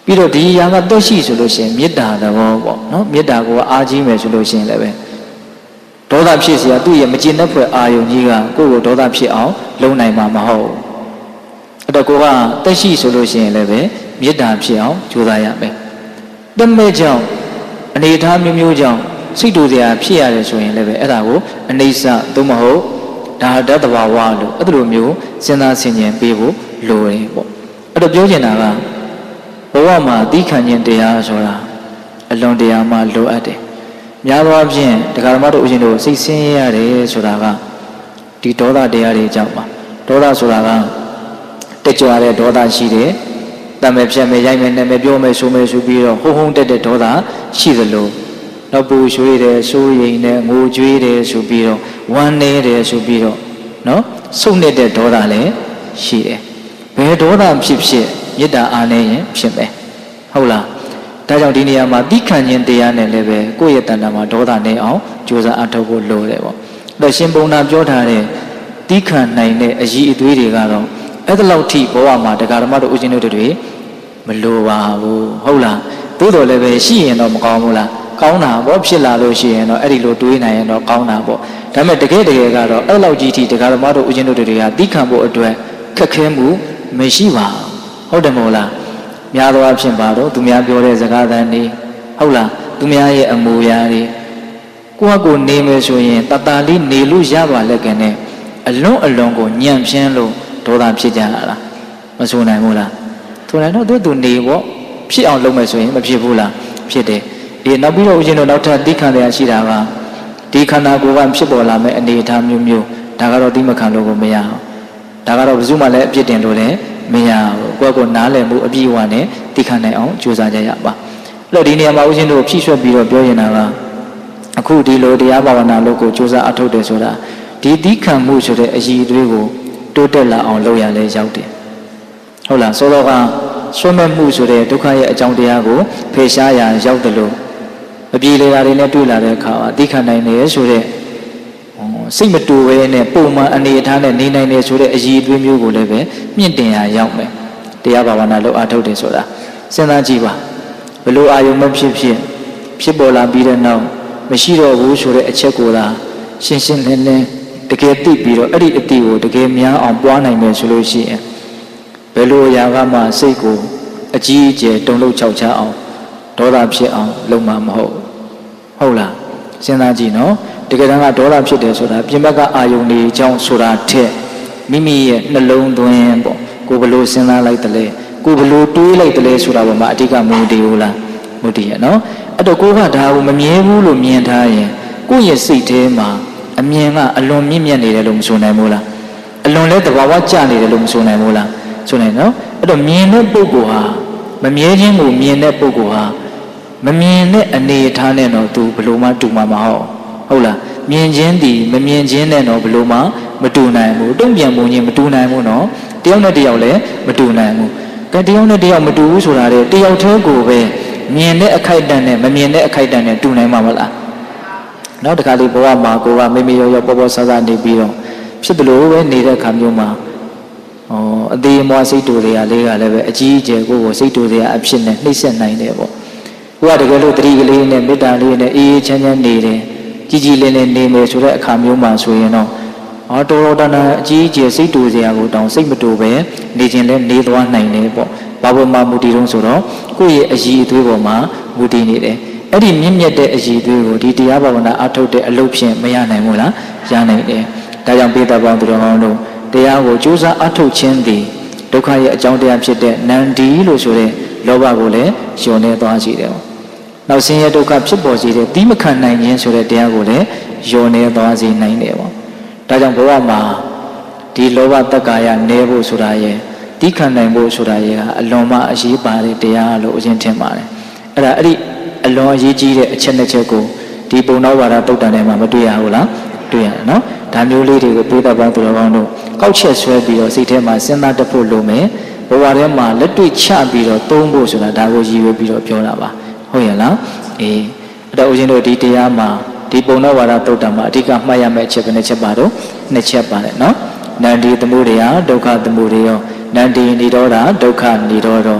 ပြီးတော့ဒီຢာကတက်ရှိဆိုလို့ရှိရင်မေတ္တာသဘောပေါ့နော်မေတ္တာကိုအားကြီးမယ်ဆိုလို့ရှိရင်လည်းပဲဒေါသဖြစ်เสียသူ့ရဲ့မကျေနပ်ဖွယ်အာယုံကြီးကကိုယ့်ကိုဒေါသဖြစ်အောင်လုံးနိုင်မှာမဟုတ်အဲ့တော့ကိုကတက်ရှိဆိုလို့ရှိရင်လည်းပဲမေတ္တာဖြစ်အောင်ကြိုးစားရမယ်တမဲ့ကြောင့်အနေထားမျိုးမျိုးကြောင့်စိတ်တူစရာဖြစ်ရတယ်ဆိုရင်လည်းပဲအဲ့ဒါကိုအနိစ္စသို့မဟုတ်ဒါဓာတ်တဘာဝလို့အဲ့လိုမျိုးစဉ်းစားဆင်ခြင်ပေးဖို့လိုတယ်ပေါ့အဲ့တော့ပြောချင်တာကဘဝမှာသီးခံခြင်းတရားဆိုတာအလွန်တရာမှလိုအပ်တယ်များသောအားဖြင့်တရားဓမ္မတို့ဦးဇင်းတို့စိတ်ဆင်းရဲရတယ်ဆိုတာကဒီဒေါသတရားတွေကြောင့်ပါဒေါသဆိုတာကတက်ကြွတဲ့ဒေါသရှိတယ်တမ်းမဲ့ဖြတ်မဲ့ရိုက်မဲ့နဲ့မဲ့ပြောမဲ့ဆိုမဲ့ဆိုပြီးတော့ဟုံဟုံတက်တဲ့ဒေါသရှိသလိုတော့ပူရွှေ့တယ်ဆိုးရိမ်တယ်ငိုကြွေးတယ်ဆိုပြီးတော့ဝမ်းနေတယ်ဆိုပြီးတော့နော်စုပ်နေတဲ့ဒေါသလည်းရှိတယ်ဘယ်ဒေါသဖြစ်ဖြစ်မေတ္တာအားနဲ့ရင်ဖြစ်မယ်ဟုတ်လားဒါကြောင့်ဒီနေရာမှာသီးခံခြင်းတရားနဲ့လည်းပဲကိုယ့်ရဲ့တဏ္ဍာမှာဒေါသနဲ့အောင်ကြိုးစားအထောက်ဖို့လိုတယ်ပေါ့အဲ့တော့ရှင်ဘုံနာပြောထားတဲ့သီးခံနိုင်တဲ့အည်အသွေးတွေကတော့အဲ့ဒါလောက်ထိဘဝမှာတရားဓမ္မတို့ဦးဇင်းတို့တွေမလိုပါဘူးဟုတ်လားသို့တော်လည်းပဲရှိရင်တော့မကောင်းဘူးလားကောင်းတာပေါ့ဖြစ်လာလို့ရှိရင်တော့အဲ့ဒီလိုတွေးနိုင်ရင်တော့ကောင်းတာပေါ့ဒါပေမဲ့တကယ်တကယ်ကတော့အဲ့လောက်ကြီးထိတရားဓမ္မတို့ဦးဇင်းတို့တွေကသီးခံဖို့အတွက်ခက်ခဲမှုမရှိပါဘူးဟုတ်တယ်မဟုတ်လားများသောအားဖြင့်ပါတော့သူများပြောတဲ့စကားသံတွေဟုတ်လားသူများရဲ့အမူအရာတွေကိုယ့်အကိုနေမယ်ဆိုရင်တတလေးနေလို့ရပါလက်ကန်နဲ့အလွန်အလွန်ကိုညံ့ပြင်းလို့ဒေါသဖြစ်ကြတာလားမဆိုနိုင်ဘူးလားဆိုနိုင်တော့သူသူနေပေါ့ဖြစ်အောင်လုပ်မယ်ဆိုရင်မဖြစ်ဘူးလားဖြစ်တယ်ဒီနောက်ပြီးတော့ဦးဇင်းတို့နောက်ထပ်သီးခံရရှိတာကဒီခန္ဓာကိုယ်ကဖြစ်ပေါ်လာမဲ့အနေအထားမျိုးမျိုးဒါကတော့သီးမခံလို့ကိုမရအောင်ဒါကတော့ဘယ်သူမှလည်းအပြစ်တင်လို့လည်းမရဘူးကိုယ့်ကိုနားလည်မှုအပြည့်အဝနဲ့သီးခံနိုင်အောင်ကြိုးစားကြရပါအဲ့တော့ဒီနေရာမှာဦးဇင်းတို့ဖြည့်ဆွက်ပြီးတော့ပြောရင်ကအခုဒီလိုတရားဘာဝနာလို့ကိုကြိုးစားအထောက်တယ်ဆိုတာဒီသီးခံမှုဆိုတဲ့အည်အသွေးကိုတိုးတက်လာအောင်လုပ်ရလဲရောက်တယ်ဟုတ်လားဆိုတော့ကဆွမဲ့မှုဆိုတဲ့ဒုက္ခရဲ့အကြောင်းတရားကိုဖယ်ရှားရာရောက်တယ်လို့အပြေလေတာတွေနဲ့တွေ့လာတဲ့အခါအသီးခံနိုင်တယ်ဆိုတဲ့စိတ်မတူဘဲနဲ့ပုံမှန်အနေအထားနဲ့နေနိုင်တယ်ဆိုတဲ့အည်အသွေးမျိုးကိုလည်းပဲမြင့်တင်ရာရောက်မယ်တရားဘာဝနာလုပ်အားထုတ်တယ်ဆိုတာစဉ်းစားကြည့်ပါဘလို့အာယုံမဖြစ်ဖြစ်ဖြစ်ပေါ်လာပြီးတဲ့နောက်မရှိတော့ဘူးဆိုတဲ့အချက်ကိုသာရှင်းရှင်းလင်းလင်းတကယ်သိပြီးတော့အဲ့ဒီအတိကိုတကယ်များအောင်ပွားနိုင်မယ်ဆိုလို့ရှိရင်ဘယ်လိုအရာကမှစိတ်ကိုအကြီးအကျယ်တုန်လှုပ်ခြောက်ခြားအောင်ဒေါသဖြစ်အောင်လုပ်မှာမဟုတ်ဟုတ်လားစဉ်းစားကြည့်နော်တကယ်တမ်းကဒေါသဖြစ်တယ်ဆိုတာပြင်ဘက်ကအာယုန်တွေအကြောင်းဆိုတာထက်မိမိရဲ့နှလုံးသွင်းပေါ့ကိုဘယ်လိုစဉ်းစားလိုက်တယ်လဲကိုဘယ်လိုတွေးလိုက်တယ်လဲဆိုတာပေါ်မှာအဓိကမူတည်ဘူးလားမူတည်ရနော်အဲ့တော့ကိုကဒါကိုမမြဲဘူးလို့မြင်ထားရင်ကိုယ့်ရဲ့စိတ်ထဲမှာအမြင်ကအလွန်မြင့်မြတ်နေတယ်လို့မဆိုနိုင်ဘူးလားအလွန်လဲတဘာဝကျနေတယ်လို့မဆိုနိုင်ဘူးလားဆိုနိုင်နော်အဲ့တော့မြင်တဲ့ပုဂ္ဂိုလ်ဟာမမြဲခြင်းကိုမြင်တဲ့ပုဂ္ဂိုလ်ဟာမမြင်တဲ့အနေအထားနဲ့တော့သူဘယ်လိုမှတူမှာမဟုတ်ဟုတ်လားမြင်ခြင်းဒီမမြင်ခြင်းနဲ့တော့ဘယ်လိုမှမတူနိုင်ဘူးတုံ့ပြန်မှုချင်းမတူနိုင်ဘူးနော်တယောက်နဲ့တယောက်လည်းမတူနိုင်ဘူးကဲတယောက်နဲ့တယောက်မတူဘူးဆိုတာလေတယောက်တည်းကိုပဲမြင်တဲ့အခိုက်အတန့်နဲ့မမြင်တဲ့အခိုက်အတန့်နဲ့တူနိုင်မှာမလားနောက်တစ်ခါလေးဘဝမှာကိုကမေမေရောရောပေါ်ပေါ်ဆဆနေပြီးတော့ဖြစ်တယ်လို့ပဲနေတဲ့ခါမျိုးမှာဟောအသေးအမွားစိတ်တူတွေကလေးကလည်းပဲအကြီးအကျယ်ကိုကိုစိတ်တူတွေအဖြစ်နဲ့နှိမ့်ဆက်နိုင်တယ်ပေါ့ကိုကတကယ်လို့တတိကလေးနဲ့မေတ္တာလေးနဲ့အေးအေးချမ်းချမ်းနေတယ်ကြီးကြီးလေးလေးနေမယ်ဆိုတဲ့အခါမျိုးမှာဆိုရင်တော့ဟောတော်တော်တန်တန်အကြီးအကျယ်စိတ်တူစရာကိုတောင်စိတ်မတူပဲနေခြင်းလဲနေသွားနိုင်တယ်ပေါ့ဘာပေါ်မှာမူတည်တော့ဆိုတော့ကိုယ့်ရဲ့အည်အသွေးပေါ်မှာမူတည်နေတယ်အဲ့ဒီမြင့်မြတ်တဲ့အည်အသွေးကိုဒီတရားဘာဝနာအထုတ်တဲ့အလုပ်ဖြင့်မရနိုင်ဘူးလားရနိုင်တယ်ဒါကြောင့်ပိဋကပေါင်းသူတော်ကောင်းတို့တရားကိုကြိုးစားအထုတ်ခြင်းသည်ဒုက္ခရဲ့အကြောင်းတရားဖြစ်တဲ့နန္ဒီလို့ဆိုတဲ့လောဘကိုလည်းလျော်နေသွားစေတယ်။နောက်ဆင်းရဲဒုက္ခဖြစ်ပေါ်စေတဲ့သီးမခံနိုင်ခြင်းဆိုတဲ့တရားကိုလည်းလျော်နေသွားစေနိုင်တယ်ပေါ့။ဒါကြောင့်ဘဝမှာဒီလောဘတက္ကာယနဲဖို့ဆိုတာရဲ့သီးခံနိုင်ဖို့ဆိုတာရဲ့အလွန်မှအရေးပါတဲ့တရားလို့အရင်ထင်ပါတယ်။အဲ့ဒါအဲ့ဒီအလွန်အရေးကြီးတဲ့အချက်နှစ်ချက်ကိုဒီပုံတော်ဝါဒတုတ်တန်ထဲမှာမတွေ့ရဘူးလား။တွေ့ရတယ်နော်။ဒါမျိုးလေးတွေကိုပြေးတတ်ပေါင်းသူတော်ကောင်းတို့ကောက်ချက်ဆွဲပြီးတော့စိတ်ထဲမှာစဉ်းစားတတ်ဖို့လိုမယ်ဘဝထဲမှာလက်တွေ့ချပြီးတော့သုံးဖို့ဆိုတာဒါကိုရည်ရွယ်ပြီးတော့ပြောတာပါဟုတ်ရဲ့လားအေးအဲ့တော့ဦးဇင်းတို့ဒီတရားမှာဒီပုံတော်ဝါဒတုတ်တံမှာအဓိကမှတ်ရမယ့်အချက်ပဲနှစ်ချက်ပါတော့နှစ်ချက်ပါတယ်နော်နန္ဒီသမုဒယဒုက္ခသမုဒယနန္ဒီនិရောဓဒုက္ခនិရောဓ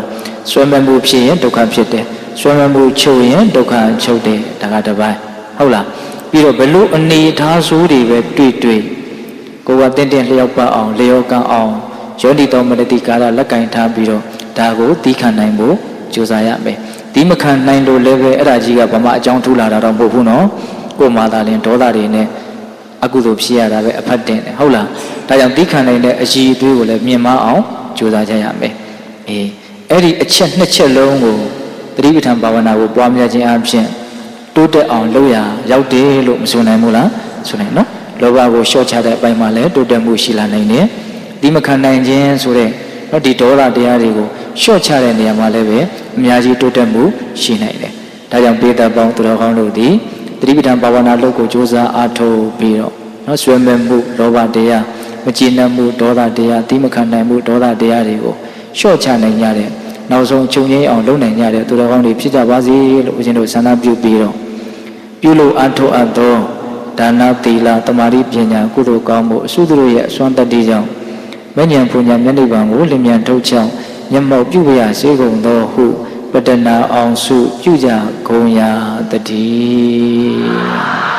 ဆွဲမဲ့မှုဖြစ်ရင်ဒုက္ခဖြစ်တယ်ဆွဲမဲ့မှုချုပ်ရင်ဒုက္ခချုပ်တယ်ဒါကတစ်ပိုင်းဟုတ်လားပြီးတော့ဘလို့အနေထားဆိုးတွေပဲတွေ့တွေ့ကိုယ်ကတင်းတင်းလျောက်ပတ်အောင်လျောကန်းအောင်ယောနိတော်မနတိကာရလက်ကင်ထားပြီးတော့ဒါကိုသီးခံနိုင်ဖို့ကြိုးစားရမယ်ဒီမခံနိုင်လို့လည်းပဲအဲ့ဒါကြီးကဘာမှအကြောင်းထူလာတာတော့မဟုတ်ဘူးနော်ကိုယ်မှသာလင်ဒေါသတွေနဲ့အကုသိုလ်ဖြစ်ရတာပဲအဖတ်တင်တယ်ဟုတ်လားဒါကြောင့်သီးခံနိုင်တဲ့အရှိအသွေးကိုလည်းမြင်မအောင်ကြိုးစားကြရမယ်အေးအဲ့ဒီအချက်နှစ်ချက်လုံးကိုသတိပဋ္ဌာန်ဘာဝနာကိုပွားများခြင်းအပြင်တိုးတက်အောင်လုပ်ရရောက်တယ်လို့မဆိုနိုင်ဘူးလားဆိုနိုင်နော်လောဘကိုလျှော့ချတဲ့အပိုင်းမှာလည်းတိုးတက်မှုရှိလာနိုင်တယ်ဒီမခံနိုင်ခြင်းဆိုတဲ့နော်ဒီဒေါသတရားတွေကိုလျှော့ချတဲ့နေရာမှာလည်းပဲအများကြီးတိုးတက်မှုရှိနိုင်တယ်ဒါကြောင့်ပေတပေါင်းသူတော်ကောင်းတို့ဒီသတိပဋ္ဌာန်ဘာဝနာလုပ်ကိုကြိုးစားအားထုတ်ပြီးတော့နော်ဆွေးမဲ့မှုလောဘတရားမကျေနပ်မှုဒေါသတရားဒီမခံနိုင်မှုဒေါသတရားတွေကိုလျှော့ချနိုင်ကြတဲ့နောက်ဆုံးချုပ်ငြိမ်းအောင်လုပ်နိုင်ကြတဲ့သူတော်ကောင်းတွေဖြစ်ကြပါစေလို့ဦးဇင်းတို့ဆန္ဒပြုပြီးတော့ပြုလို့အားထုတ်အပ်သောဒါနသီလသမာဓိပညာကုသိုလ်ကောင်းမှုအဆုသူတို့ရဲ့အစွမ်းတတ္တိကြောင့်မဉ္ဇဉ်ပူညာမျက်နှိပ်ပံကိုလင်းမြန်ထုတ်ချောင်းမျက်မှောက်ပြုရစေကုန်သောဟုပတ္တနာအောင်စုပြုကြကုန်ရာတည်း